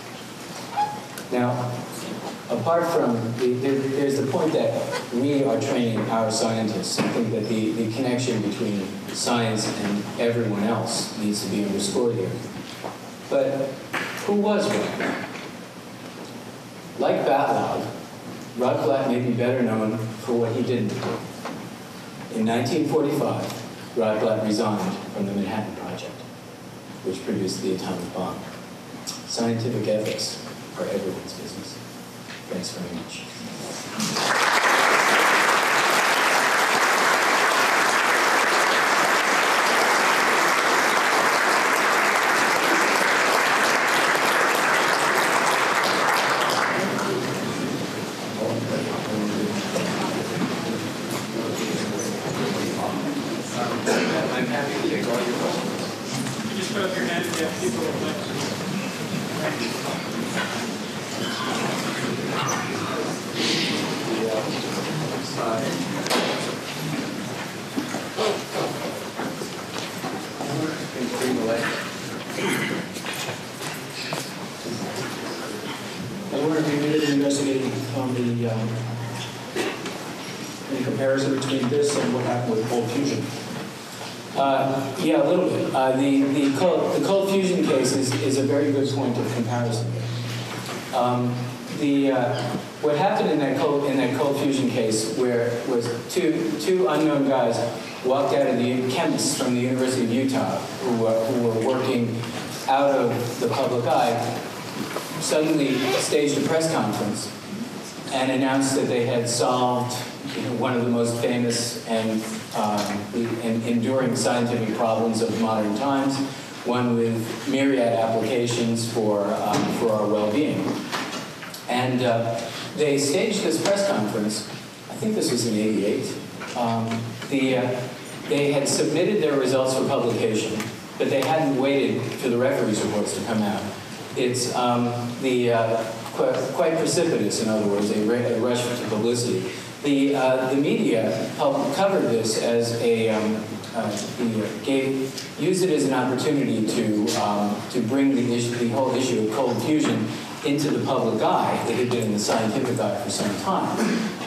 Now, apart from, there's the point that we are training our scientists. I think that the connection between science and everyone else needs to be underscored here. But who was Rotblat? Like Batlov, Rotblat may be better known for what he didn't do. In 1945, Rotblat resigned from the Manhattan Project, which produced the atomic bomb. Scientific ethics are everyone's business. Thanks very much. I'm happy to take all your questions. You just put up your hand if you have people who like to. I wonder if you did investigate the comparison between this and what happened with cold fusion. Yeah, a little bit. The cold fusion case is a very good point of comparison. What happened in that cold fusion case, where was two unknown guys walked out of the chemists from the University of Utah who were working out of the public eye, suddenly staged a press conference and announced that they had solved one of the most famous and enduring scientific problems of modern times, one with myriad applications for our well-being. And they staged this press conference. I think this was in '88. They had submitted their results for publication, but they hadn't waited for the referees' reports to come out. It's quite precipitous, in other words, a rush to publicity. The media covered this as used it as an opportunity to bring the whole issue of cold fusion into the public eye. It had been in the scientific eye for some time.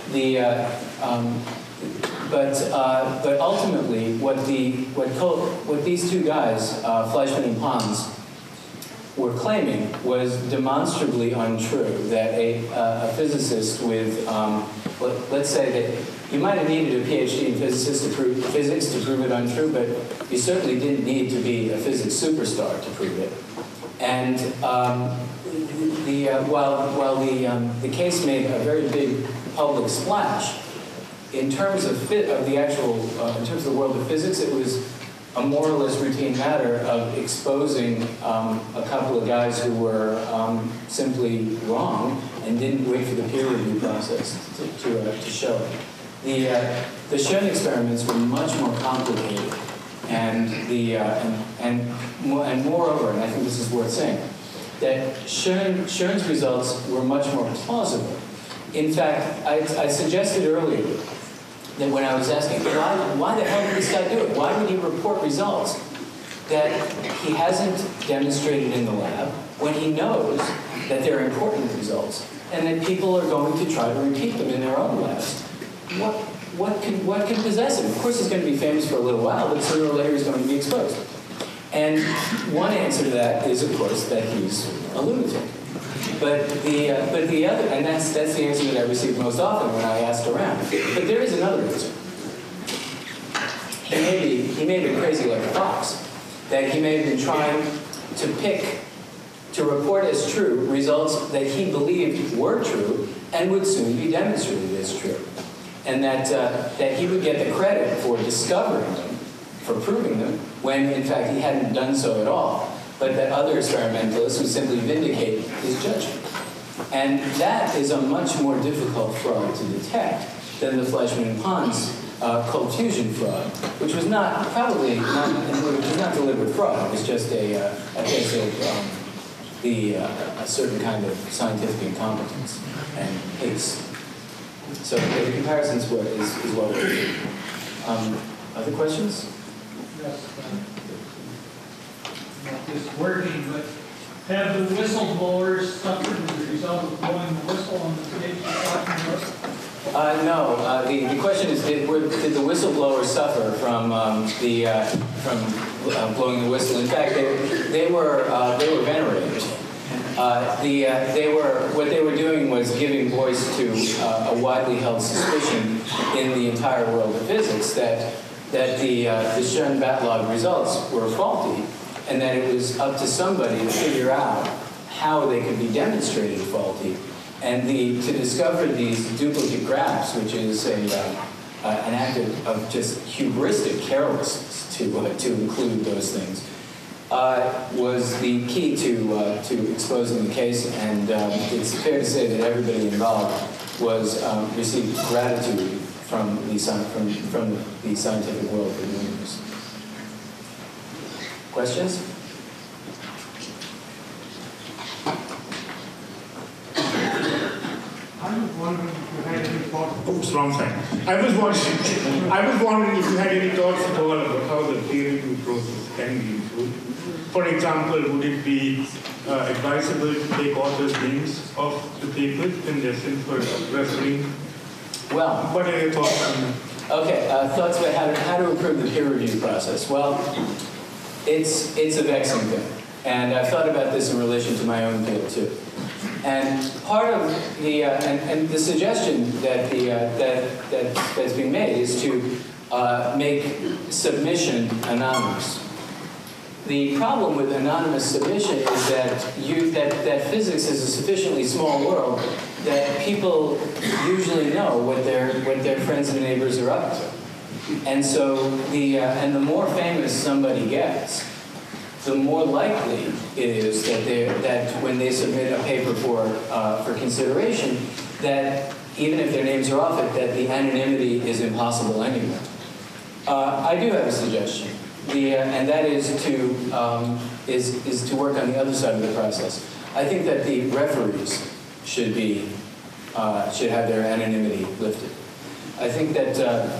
But ultimately, what these two guys, Fleischmann and Pons, were claiming was demonstrably untrue. That a physicist with, let's say that you might have needed a PhD in physics to prove it untrue, but you certainly didn't need to be a physics superstar to prove it. And while the case made a very big public splash, in terms of the world of physics, it was a more or less routine matter of exposing a couple of guys who were simply wrong and didn't wait for the peer review process to show it. The Schoen experiments were much more complicated, and moreover, and I think this is worth saying, that Schoen's results were much more plausible. In fact, I suggested earlier that when I was asking, why the hell did this guy do it? Why would he report results that he hasn't demonstrated in the lab when he knows that they're important results and that people are going to try to repeat them in their own labs? What can possess him? Of course he's going to be famous for a little while, but sooner or later he's going to be exposed. And one answer to that is, of course, that he's a lunatic. But the other, and that's the answer that I received most often when I asked around. But there is another answer. He may have been crazy like a fox, that he may have been trying to report as true results that he believed were true and would soon be demonstrated as true. And that he would get the credit for discovering them, for proving them, when in fact he hadn't done so at all. But that other experimentalists would simply vindicate his judgment. And that is a much more difficult fraud to detect than the Fleischmann and Pons cold fusion fraud, which was not deliberate fraud. It was just a case of a certain kind of scientific incompetence and haste. So the comparison is what we're doing. Other questions? Yes. Not just working, but have the whistleblowers suffered as a result of blowing the whistle on the stage you're talking about? No. The question is, did the whistleblowers suffer from blowing the whistle? In fact, they were venerated. What they were doing was giving voice to a widely held suspicion in the entire world of physics that the Stern-Batlogg results were faulty, and that it was up to somebody to figure out how they could be demonstrated faulty, and to discover these duplicate graphs, which is an act of just hubristic carelessness to include those things, was the key to exposing the case, and it's fair to say that everybody involved received gratitude from the scientific world for doing this. Questions? I was wondering if you had any thoughts. Oops, wrong side. I was wondering if you had any thoughts at all about how the peer review process can be improved. For example, would it be advisable to take authors' names of the papers in essence for refereeing? Well, what are your thoughts on that? Okay, thoughts about how to improve the peer review process. Well, it's a vexing thing, and I've thought about this in relation to my own field too. And part of the and the suggestion that's being made is to make submission anonymous. The problem with anonymous submission is that physics is a sufficiently small world that people usually know what their friends and neighbors are up to, and so the more famous somebody gets, the more likely it is that when they submit a paper for consideration, that even if their names are off it, that the anonymity is impossible anyway. I do have a suggestion, and that is to work on the other side of the process. I think that the referees should have their anonymity lifted. I think that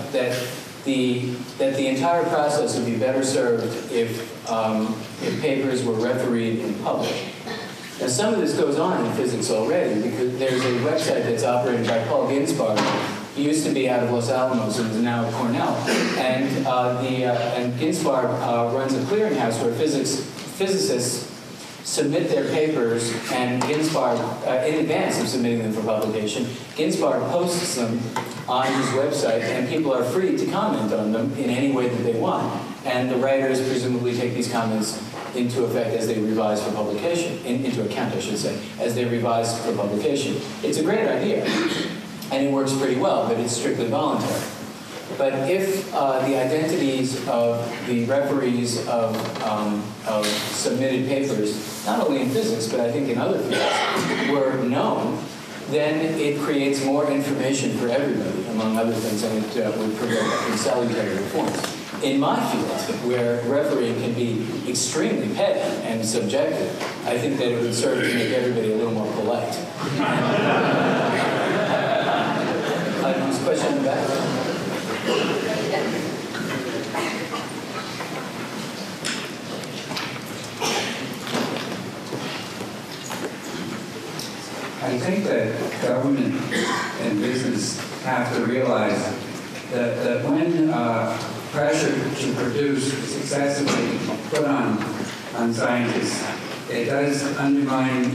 the entire process would be better served if papers were refereed in public. Now, some of this goes on in physics already, because there's a website that's operated by Paul Ginsparg. He used to be out of Los Alamos and is now at Cornell. And Ginsparg runs a clearinghouse where physicists submit their papers, and Ginsparg, in advance of submitting them for publication, Ginsparg posts them on his website, and people are free to comment on them in any way that they want. And the writers presumably take these comments into effect as they revise for publication, into account, I should say, as they revise for publication. It's a great idea, and it works pretty well, but it's strictly voluntary. But if the identities of the referees of submitted papers, not only in physics, but I think in other fields, were known, then it creates more information for everybody, among other things, and it would provoke salutary reforms. In my field, where refereeing can be extremely petty and subjective, I think that it would serve to make everybody a little more polite. There's a question in the back. I think that government and business have to realize that when pressure to produce is excessively put on scientists, it does undermine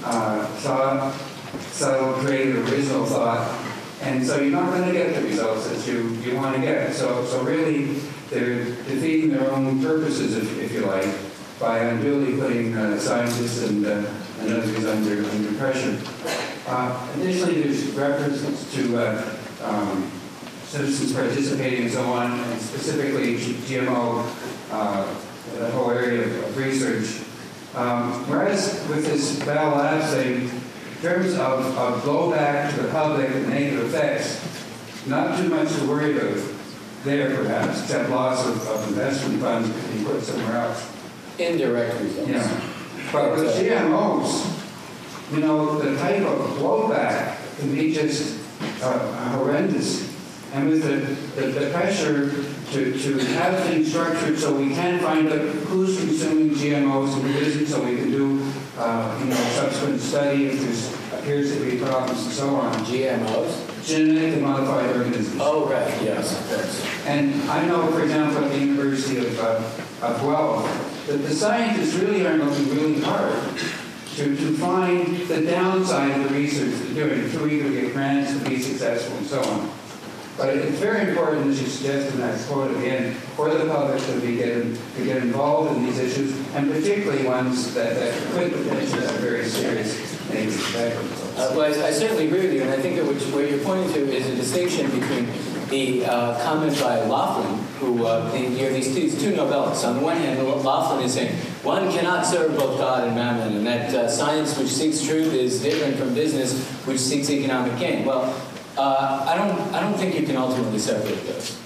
thought, subtle, creative, original thought, and so you're not going to get the results that you want to get. So really, they're defeating their own purposes, if you like, by unduly putting scientists and others under pressure. Additionally, there's references to citizens participating and so on, and specifically GMO, the whole area of research. Whereas with this Bell Labs thing, in terms of blowback to the public and negative effects, not too much to worry about there perhaps, except loss of investment funds to be put somewhere else. Indirect results. Yeah. But with GMOs, you know, the type of blowback can be just horrendous. And with the pressure to have things structured so we can find out who's consuming GMOs and who isn't, so we can do subsequent study if there appears to be problems and so on. GMOs? Genetically modified organisms. Oh, right, yes, of course. And I know, for example, at the University of Guelph, that the scientists really are looking really hard to find the downside of the research they're doing, to either get grants to be successful and so on. But it's very important, as you suggested in that quote again, for the public to get involved in these issues, and particularly ones that could potentially have very serious negative effects. Well, I certainly agree with you, and I think that what you're pointing to is a distinction between the comment by Laughlin, who you have these two Nobelists. On the one hand, Laughlin is saying one cannot serve both God and mammon, and that science which seeks truth is different from business which seeks economic gain. Well, I don't think you can ultimately separate those.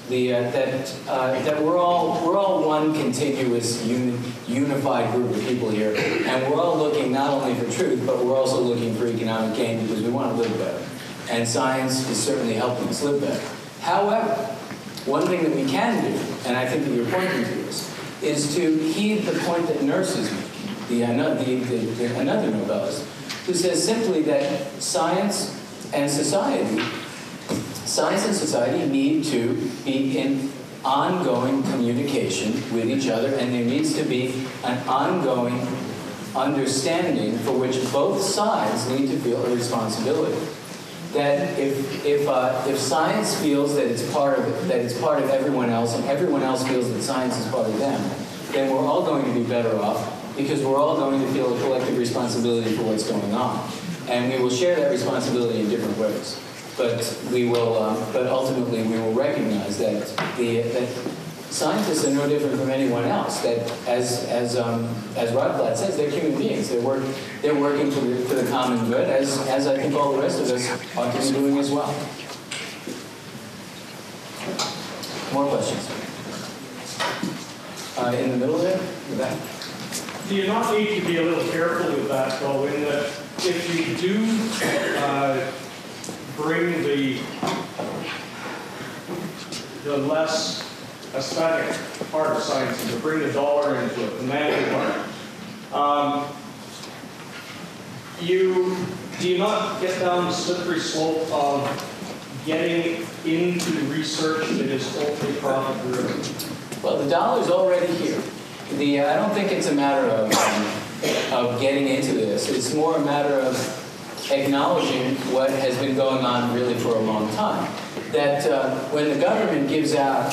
That we're all one continuous, unified group of people here, and we're all looking not only for truth, but we're also looking for economic gain because we want to live better. And science is certainly helping us live better. However, one thing that we can do, and I think that you're pointing to this, is to heed the point that Nurse is making, another Nobelist, who says simply that science and society need to be in ongoing communication with each other, and there needs to be an ongoing understanding for which both sides need to feel a responsibility. That if science feels that it's part of everyone else, and everyone else feels that science is part of them, then we're all going to be better off because we're all going to feel a collective responsibility for what's going on. And we will share that responsibility in different ways. But we will, but ultimately we will recognize that that scientists are no different from anyone else. That as Rotblat says, they're human beings. They're working for the common good, as I think all the rest of us ought to be doing as well. More questions? In the middle there, in the back. Do you not need to be a little careful with that, though, in that if you do bring the less aesthetic part of science and to bring the dollar into it, the manual part, do you not get down the slippery slope of getting into research that is totally profit-driven? Well, the dollar's already here. I don't think it's a matter of getting into this. It's more a matter of acknowledging what has been going on really for a long time. That when the government gives out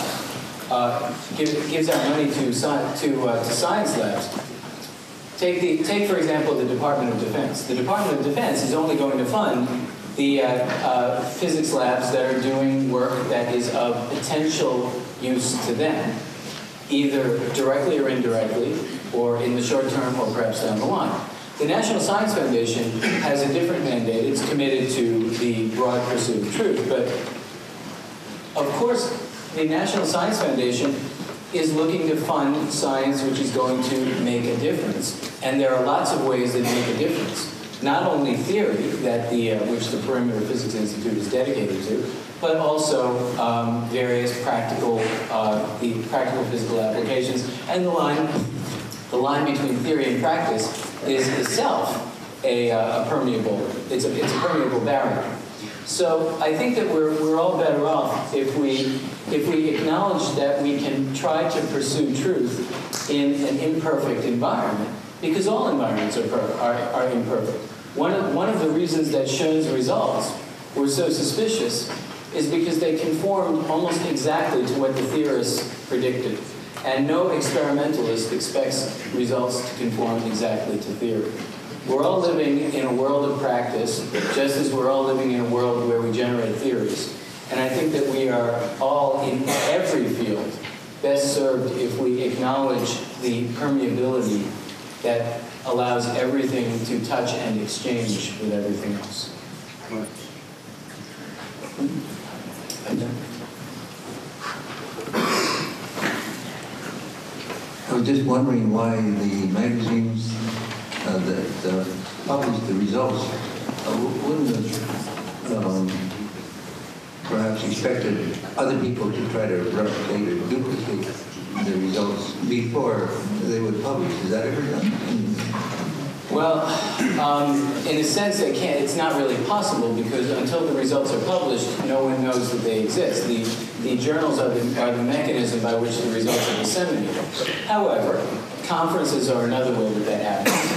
money to science labs, take for example the Department of Defense. The Department of Defense is only going to fund the physics labs that are doing work that is of potential use to them, either directly or indirectly, or in the short term, or perhaps down the line. The National Science Foundation has a different mandate. It's committed to the broad pursuit of truth. But, of course, the National Science Foundation is looking to fund science which is going to make a difference. And there are lots of ways that make a difference. Not only theory, that which the Perimeter Physics Institute is dedicated to, but also various practical physical applications. And the line between theory and practice is itself a permeable barrier. So I think that we're all better off if we acknowledge that we can try to pursue truth in an imperfect environment, because all environments are imperfect. One of the reasons that Schoen's results were so suspicious is because they conformed almost exactly to what the theorists predicted. And no experimentalist expects results to conform exactly to theory. We're all living in a world of practice, just as we're all living in a world where we generate theories. And I think that we are all, in every field, best served if we acknowledge the permeability that allows everything to touch and exchange with everything else. I was just wondering why the magazines that publish the results wouldn't have perhaps expected other people to try to replicate or duplicate the results before they would publish. Is that ever done? Well, in a sense, they can't. It's not really possible because until the results are published, no one knows that they exist. The journals are the mechanism by which the results are disseminated. However, conferences are another way that happens,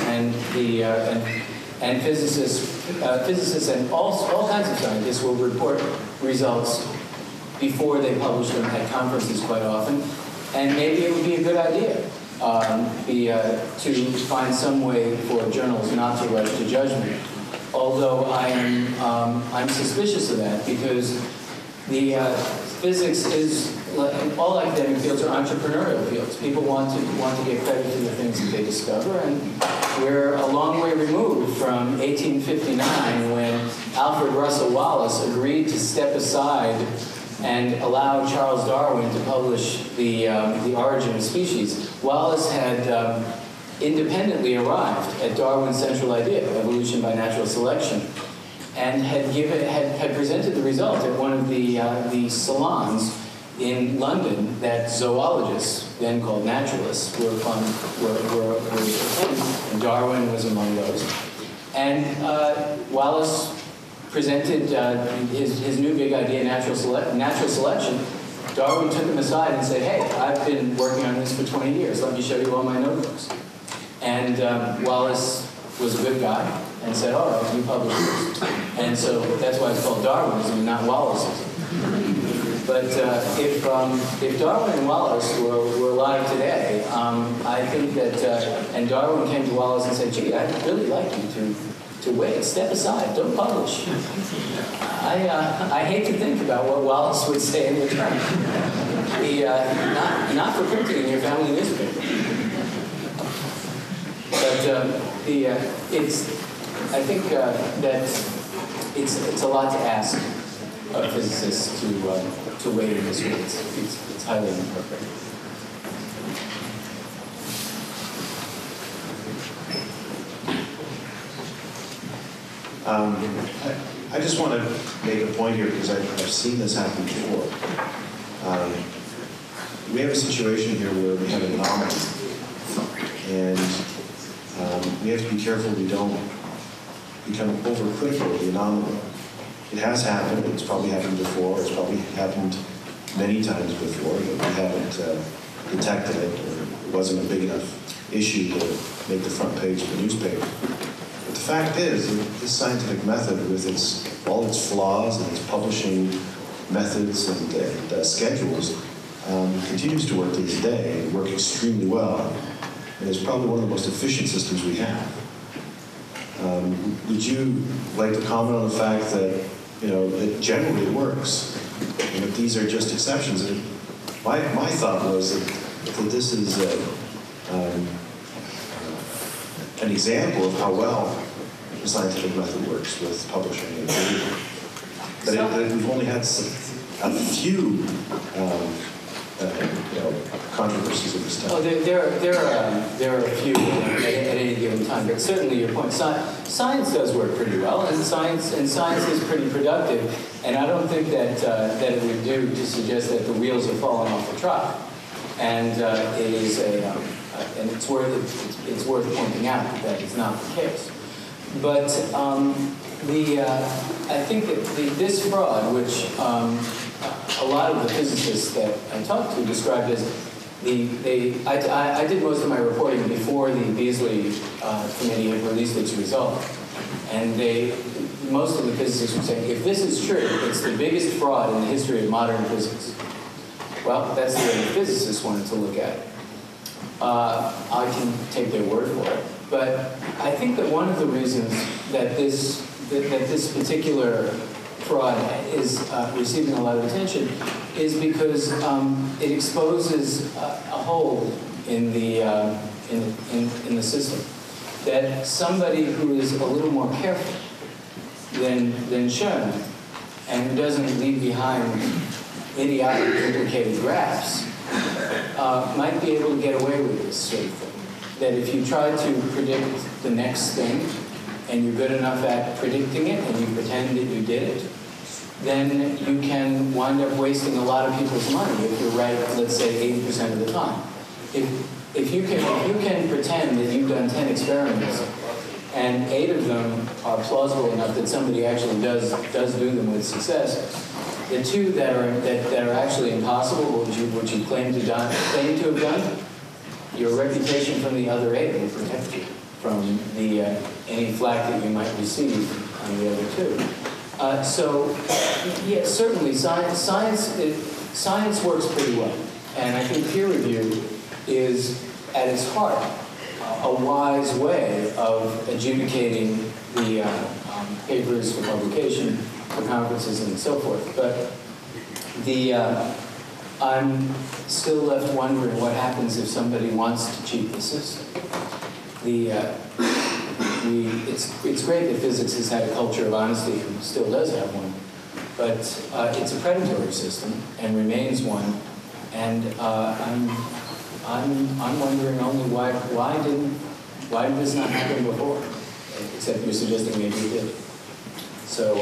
and physicists and all kinds of scientists will report results before they publish them at conferences quite often. And maybe it would be a good idea to find some way for journals not to rush to judgment. Although I'm suspicious of that because the physics is, all academic fields are entrepreneurial fields. People want to get credit for the things that they discover, and we're a long way removed from 1859 when Alfred Russel Wallace agreed to step aside and allow Charles Darwin to publish the Origin of Species. Wallace had independently arrived at Darwin's central idea, evolution by natural selection, and had presented the result at one of the salons in London that zoologists, then called naturalists, were attending, and Darwin was among those. And Wallace presented his new big idea, natural selection. Darwin took him aside and said, "Hey, I've been working on this for 20 years. Let me show you all my notebooks." And Wallace was a good guy and said, "All right, you publish this." And so that's why it's called Darwinism and not Wallaceism. But if Darwin and Wallace were alive today, I think that, and Darwin came to Wallace and said, "Gee, I'd really like you to wait, step aside, don't publish." I hate to think about what Wallace would say in return. Not for printing in your family newspaper. But I think that it's a lot to ask of physicists to wait in this way. It's highly inappropriate. I just want to make a point here because I've seen this happen before. We have a situation here where we have an anomaly, and we have to be careful we don't become overcritical of the anomaly. It has happened. It's probably happened before. It's probably happened many times before, but we haven't detected it, or it wasn't a big enough issue to make the front page of the newspaper. But the fact is that this scientific method, with all its flaws and its publishing methods and schedules, continues to work to this day and work extremely well. And it's probably one of the most efficient systems we have. Would you like to comment on the fact that, that generally it works, and that these are just exceptions? And my thought was that this is an example of how well the scientific method works with publishing and reading. That we've only had a few controversies of this type. Oh, there are a few at any given time, but certainly your point. Science does work pretty well, and science is pretty productive. And I don't think that it would do to suggest that the wheels have fallen off the truck. And it is and it's worth pointing out that it's not the case. But I think that this fraud, which a lot of the physicists that I talked to described as I did most of my reporting before the Beasley committee had released its result. And most of the physicists were saying, if this is true, it's the biggest fraud in the history of modern physics. Well, that's the way the physicists wanted to look at it. I can take their word for it. But I think that one of the reasons that this particular fraud is receiving a lot of attention is because it exposes a hole in the system. That somebody who is a little more careful than Schoen, and who doesn't leave behind idiotic, complicated graphs, might be able to get away with this sort of thing. That if you try to predict the next thing, and you're good enough at predicting it, and you pretend that you did it, then you can wind up wasting a lot of people's money if you're right, let's say, 80% of the time. If you can pretend that you've done 10 experiments, and 8 of them are plausible enough that somebody actually does do them with success, the 2 that are actually impossible, which you claim to have done, your reputation from the other 8 will protect you from any flack that you might receive on the other 2. So, yeah, certainly science works pretty well, and I think peer review is at its heart a wise way of adjudicating the papers for publication, for conferences, and so forth. But I'm still left wondering what happens if somebody wants to cheat the system. It's great that physics has had a culture of honesty and still does have one, but it's a predatory system and remains one. And I'm wondering only why did this not happen before? Except you're suggesting maybe it did. So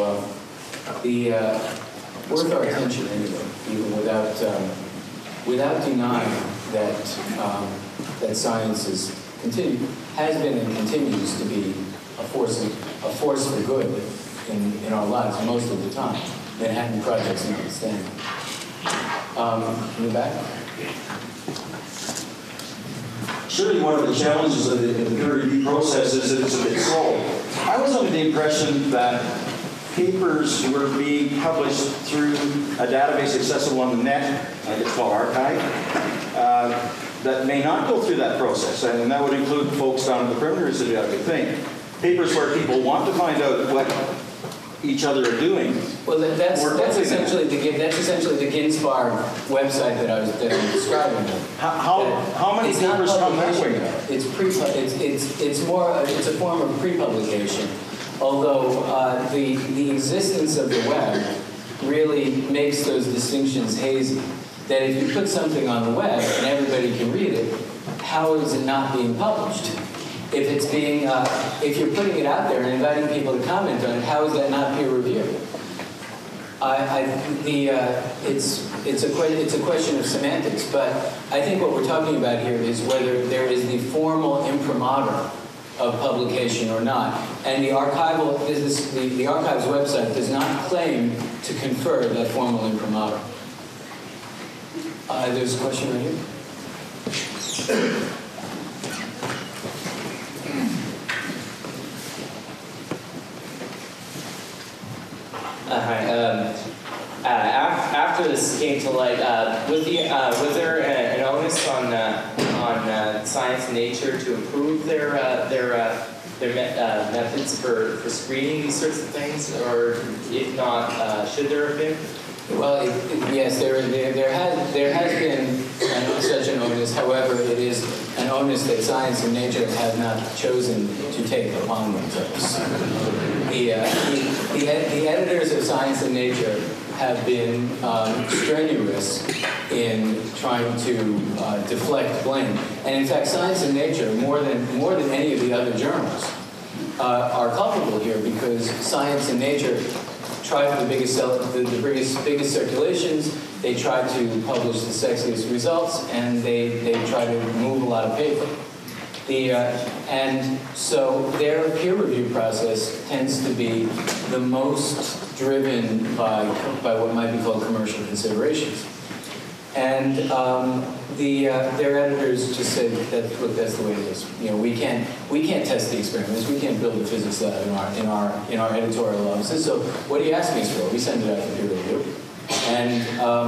worth our attention anyway, even without denying that science has been and continues to be a force for good in our lives most of the time. Manhattan Project's notwithstanding. In the back. Surely one of the challenges of the peer review process is that it's a bit slow. I was under the impression that papers were being published through a database accessible on the net, I think it's called Archive, that may not go through that process, and that would include folks down at the Perimeter Institute, I would think. Papers where people want to find out what each other are doing. Well, that's essentially the Ginsbar website that I was describing. How many papers come that way? It's a form of pre-publication. Although the existence of the web really makes those distinctions hazy. That if you put something on the web and everybody can read it, how is it not being published? If you're putting it out there and inviting people to comment on it, how is that not peer reviewed? It's a question of semantics, but I think what we're talking about here is whether there is the formal imprimatur of publication or not. And the archival, the archive's website does not claim to confer that formal imprimatur. There's a question right here. Hi. After this came to light, was there an onus on Science and Nature to improve their methods for screening these sorts of things, or if not, should there have been? Well, yes, there has been such an onus. However, it is an onus that Science and Nature have not chosen to take upon themselves. The editors of Science and Nature have been strenuous in trying to deflect blame, and in fact, Science and Nature, more than any of the other journals, are culpable here because Science and Nature try for the biggest circulations. They try to publish the sexiest results, and they try to move a lot of paper. And so their peer review process tends to be the most driven by what might be called commercial considerations. And their editors just said that, look, that's the way it is. You know, we can't test the experiments. We can't build a physics lab in our editorial offices. So what are you asking us for? We send it out to peer review. And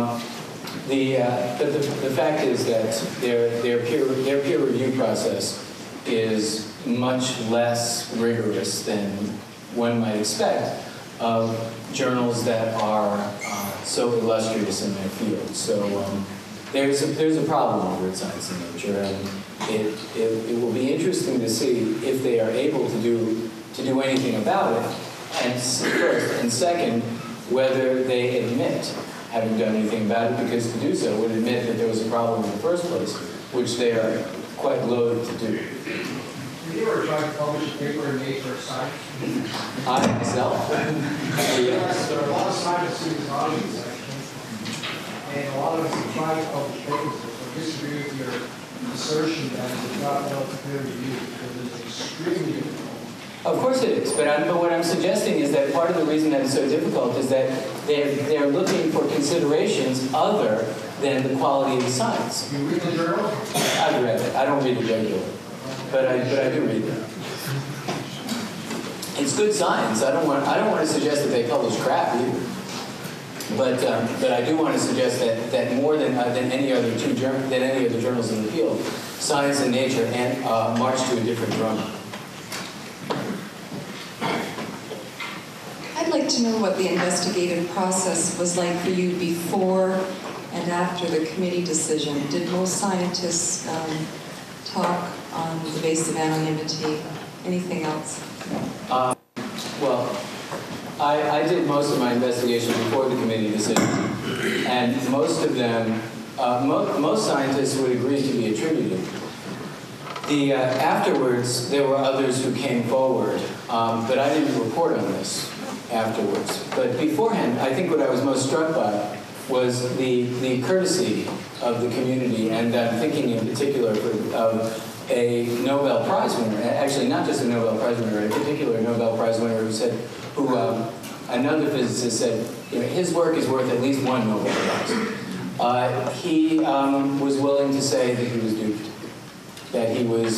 the fact is that their peer review process is much less rigorous than one might expect of journals that are so illustrious in their field. So there's a problem over at Science and Nature, and it will be interesting to see if they are able to do anything about it, and first, and second, whether they admit having done anything about it, because to do so would admit that there was a problem in the first place, which they are quite loath to do. Have you ever tried to publish a paper in Nature or Science? I myself? Yes, there are a lot of scientists in this audience, actually, and a lot of us have tried to publish papers that disagree with your assertion that it's not well peer reviewed, because it's extremely difficult. Of course it is, but what I'm suggesting is that part of the reason that it's so difficult is that they're looking for considerations other than the quality of the science. You read the journal? I've read it. I don't read it regularly, but I do read it. It's good science. I don't want to suggest that they publish crap either. But I do want to suggest that more than any other journals in the field, Science and Nature march to a different drum. I'd like to know what the investigative process was like for you before and after the committee decision. Did most scientists talk on the basis of anonymity? Anything else? Well, I did most of my investigation before the committee decision, and most of them, most scientists would agree to be attributed. Afterwards, there were others who came forward, but I didn't report on this afterwards. But beforehand, I think what I was most struck by was the courtesy of the community, and I'm thinking in particular of a Nobel Prize winner, actually not just a Nobel Prize winner, a particular Nobel Prize winner who another physicist said, you know, his work is worth at least one Nobel Prize. He was willing to say that he was duped, that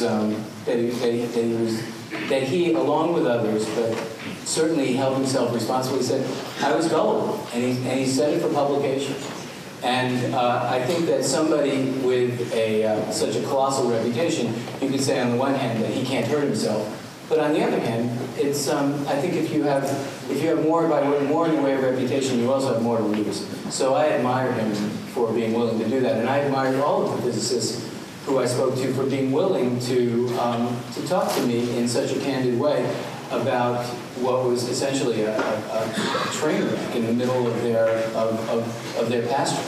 he, along with others, but certainly he held himself responsible. He said, I was gullible, and he said it for publication. And I think that somebody with such a colossal reputation, you could say on the one hand that he can't hurt himself, but on the other hand, it's I think if you have more in the way of reputation, you also have more to lose. So I admire him for being willing to do that, and I admire all of the physicists who I spoke to for being willing to talk to me in such a candid way about what was essentially a train wreck in the middle of their pasture.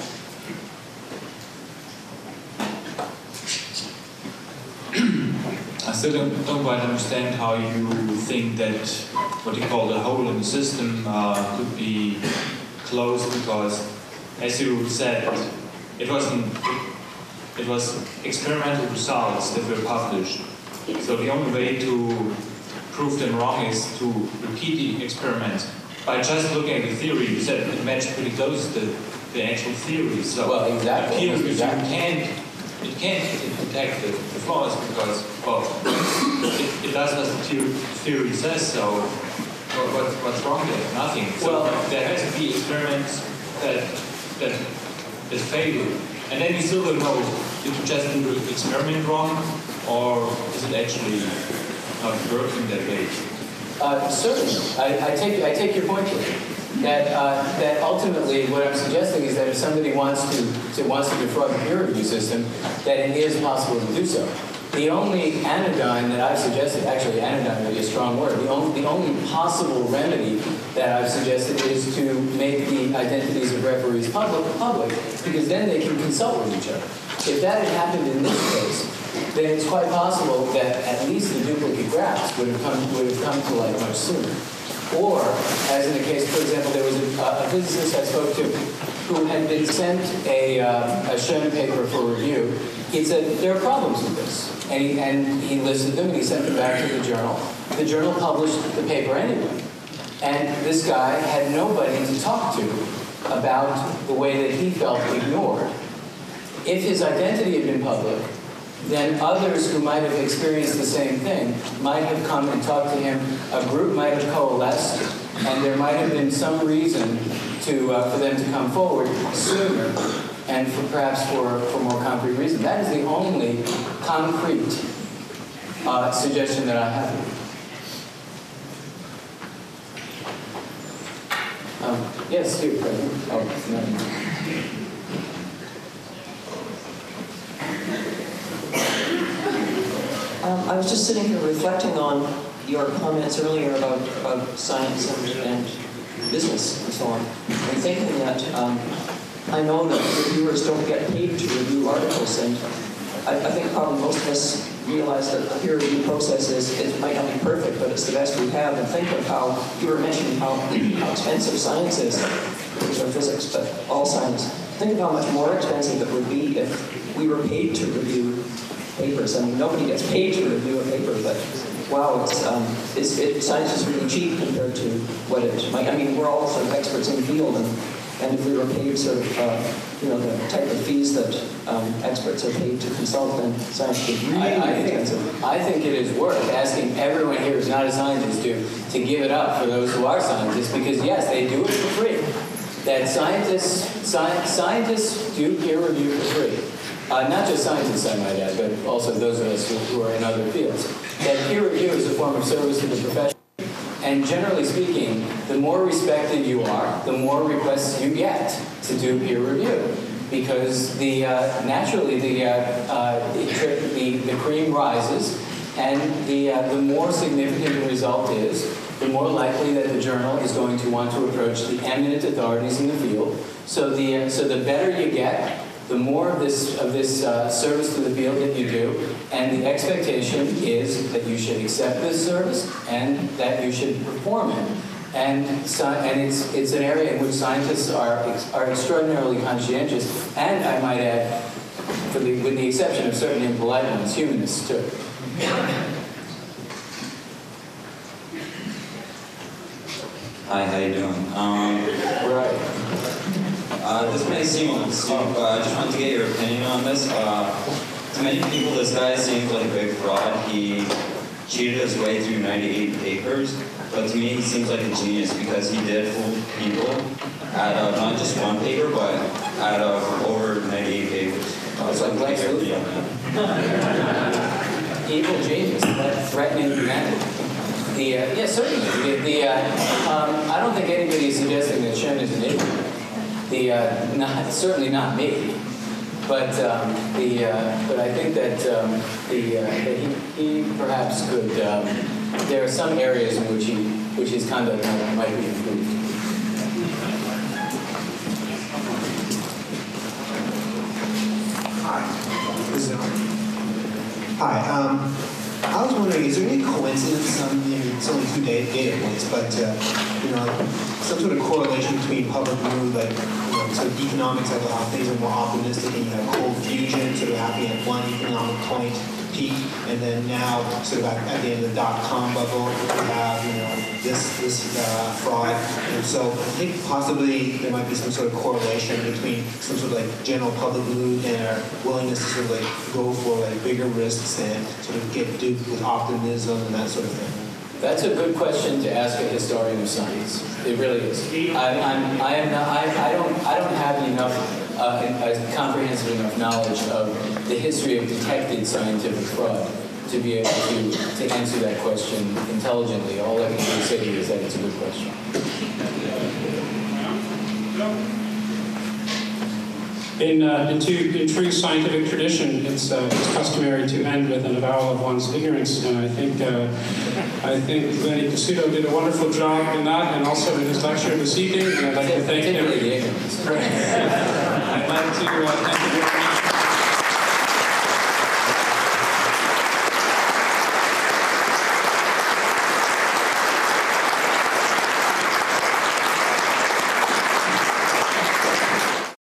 I still don't quite understand how you think that what you call the hole in the system could be closed, because, as you said, it was experimental results that were published. So the only way to prove them wrong is to repeat the experiments. By just looking at the theory, you said it matched pretty close to the actual theory. So well, exactly. It appears that you can't detect the flaws because, well, it does as the theory says, so what's wrong there? Nothing. So well, there has to be experiments that fail. And then you still don't know, did you just do the experiment wrong, or is it actually not working that way? Certainly. I take your point here. That ultimately what I'm suggesting is that if somebody wants to defraud the peer review system, that it is possible to do so. The only anodyne that I've suggested, actually anodyne would be a strong word, the only possible remedy that I've suggested is to make the identities of referees public, because then they can consult with each other. If that had happened in this case, then it's quite possible that at least the duplicate graphs would have come to light much sooner. Or, as in the case, for example, there was a physicist I spoke to who had been sent a Schoen paper for review. He said, there are problems with this. And he listed them and he sent them back to the journal. The journal published the paper anyway. And this guy had nobody to talk to about the way that he felt ignored if his identity had been public, then others who might have experienced the same thing might have come and talked to him. A group might have coalesced, and there might have been some reason for them to come forward sooner, and perhaps for more concrete reason. That is the only concrete suggestion that I have. Yes, here, President. Oh, no. I was just sitting here reflecting on your comments earlier about science and business and so on, and thinking that I know that reviewers don't get paid to review articles, and I think probably most of us realize that the peer review process it might not be perfect, but it's the best we have. And think of how you were mentioning how expensive science is, or physics, but all science. Think of how much more expensive it would be if we were paid to review papers. I mean, nobody gets paid to review a paper, but wow, science is really cheap compared to what it might. I mean, we're all sort of experts in the field, and if we were paid sort of, the type of fees that experts are paid to consult, then science would really be expensive. I think it is worth asking everyone here who's not a scientist to give it up for those who are scientists, because yes, they do it for free. That scientists do peer review for free. Not just scientists, I might add, but also those of us who are in other fields. That peer review is a form of service to the profession. And generally speaking, the more respected you are, the more requests you get to do peer review. Because naturally the cream rises, and the more significant the result is, the more likely that the journal is going to want to approach the eminent authorities in the field. So the better you get, the more of this service to the field that you do, and the expectation is that you should accept this service and that you should perform it. And it's an area in which scientists are extraordinarily conscientious, and I might add, with the exception of certain impolite ones, humanists too. Hi, how you doing? Right. This may seem a little stupid, but I just wanted to get your opinion on this. To many people, this guy seems like a big fraud. He cheated his way through 98 papers, but to me, he seems like a genius because he did fool people out of not just one paper, but out of over 98 papers. It's like Lex Luthor. Evil genius, threatening humanity. Yeah, certainly. I don't think anybody is suggesting that Shen is an idiot. Certainly not me, but I think that that he perhaps could. There are some areas in which his conduct might be improved. Hi. I was wondering, is there any coincidence? It's only 2 data points, but some sort of correlation between public mood, like sort of economics, like how things are more optimistic, and you have cold fusion sort of happening at one economic point, peak, and then now sort of at the end of the dot-com bubble, we have this fraud, and so I think possibly there might be some sort of correlation between some sort of like general public mood and our willingness to sort of like go for like bigger risks and sort of get duped with optimism and that sort of thing. That's a good question to ask a historian of science. It really is. I don't have enough, comprehensive enough knowledge of the history of detected scientific fraud to be able to answer that question intelligently. All I can say to you is that it's a good question. In true scientific tradition, it's customary to end with an avowal of one's ignorance, and I think Lenny Cassuto did a wonderful job in that, and also in his lecture this evening. And I'd like to thank him. I'd like to thank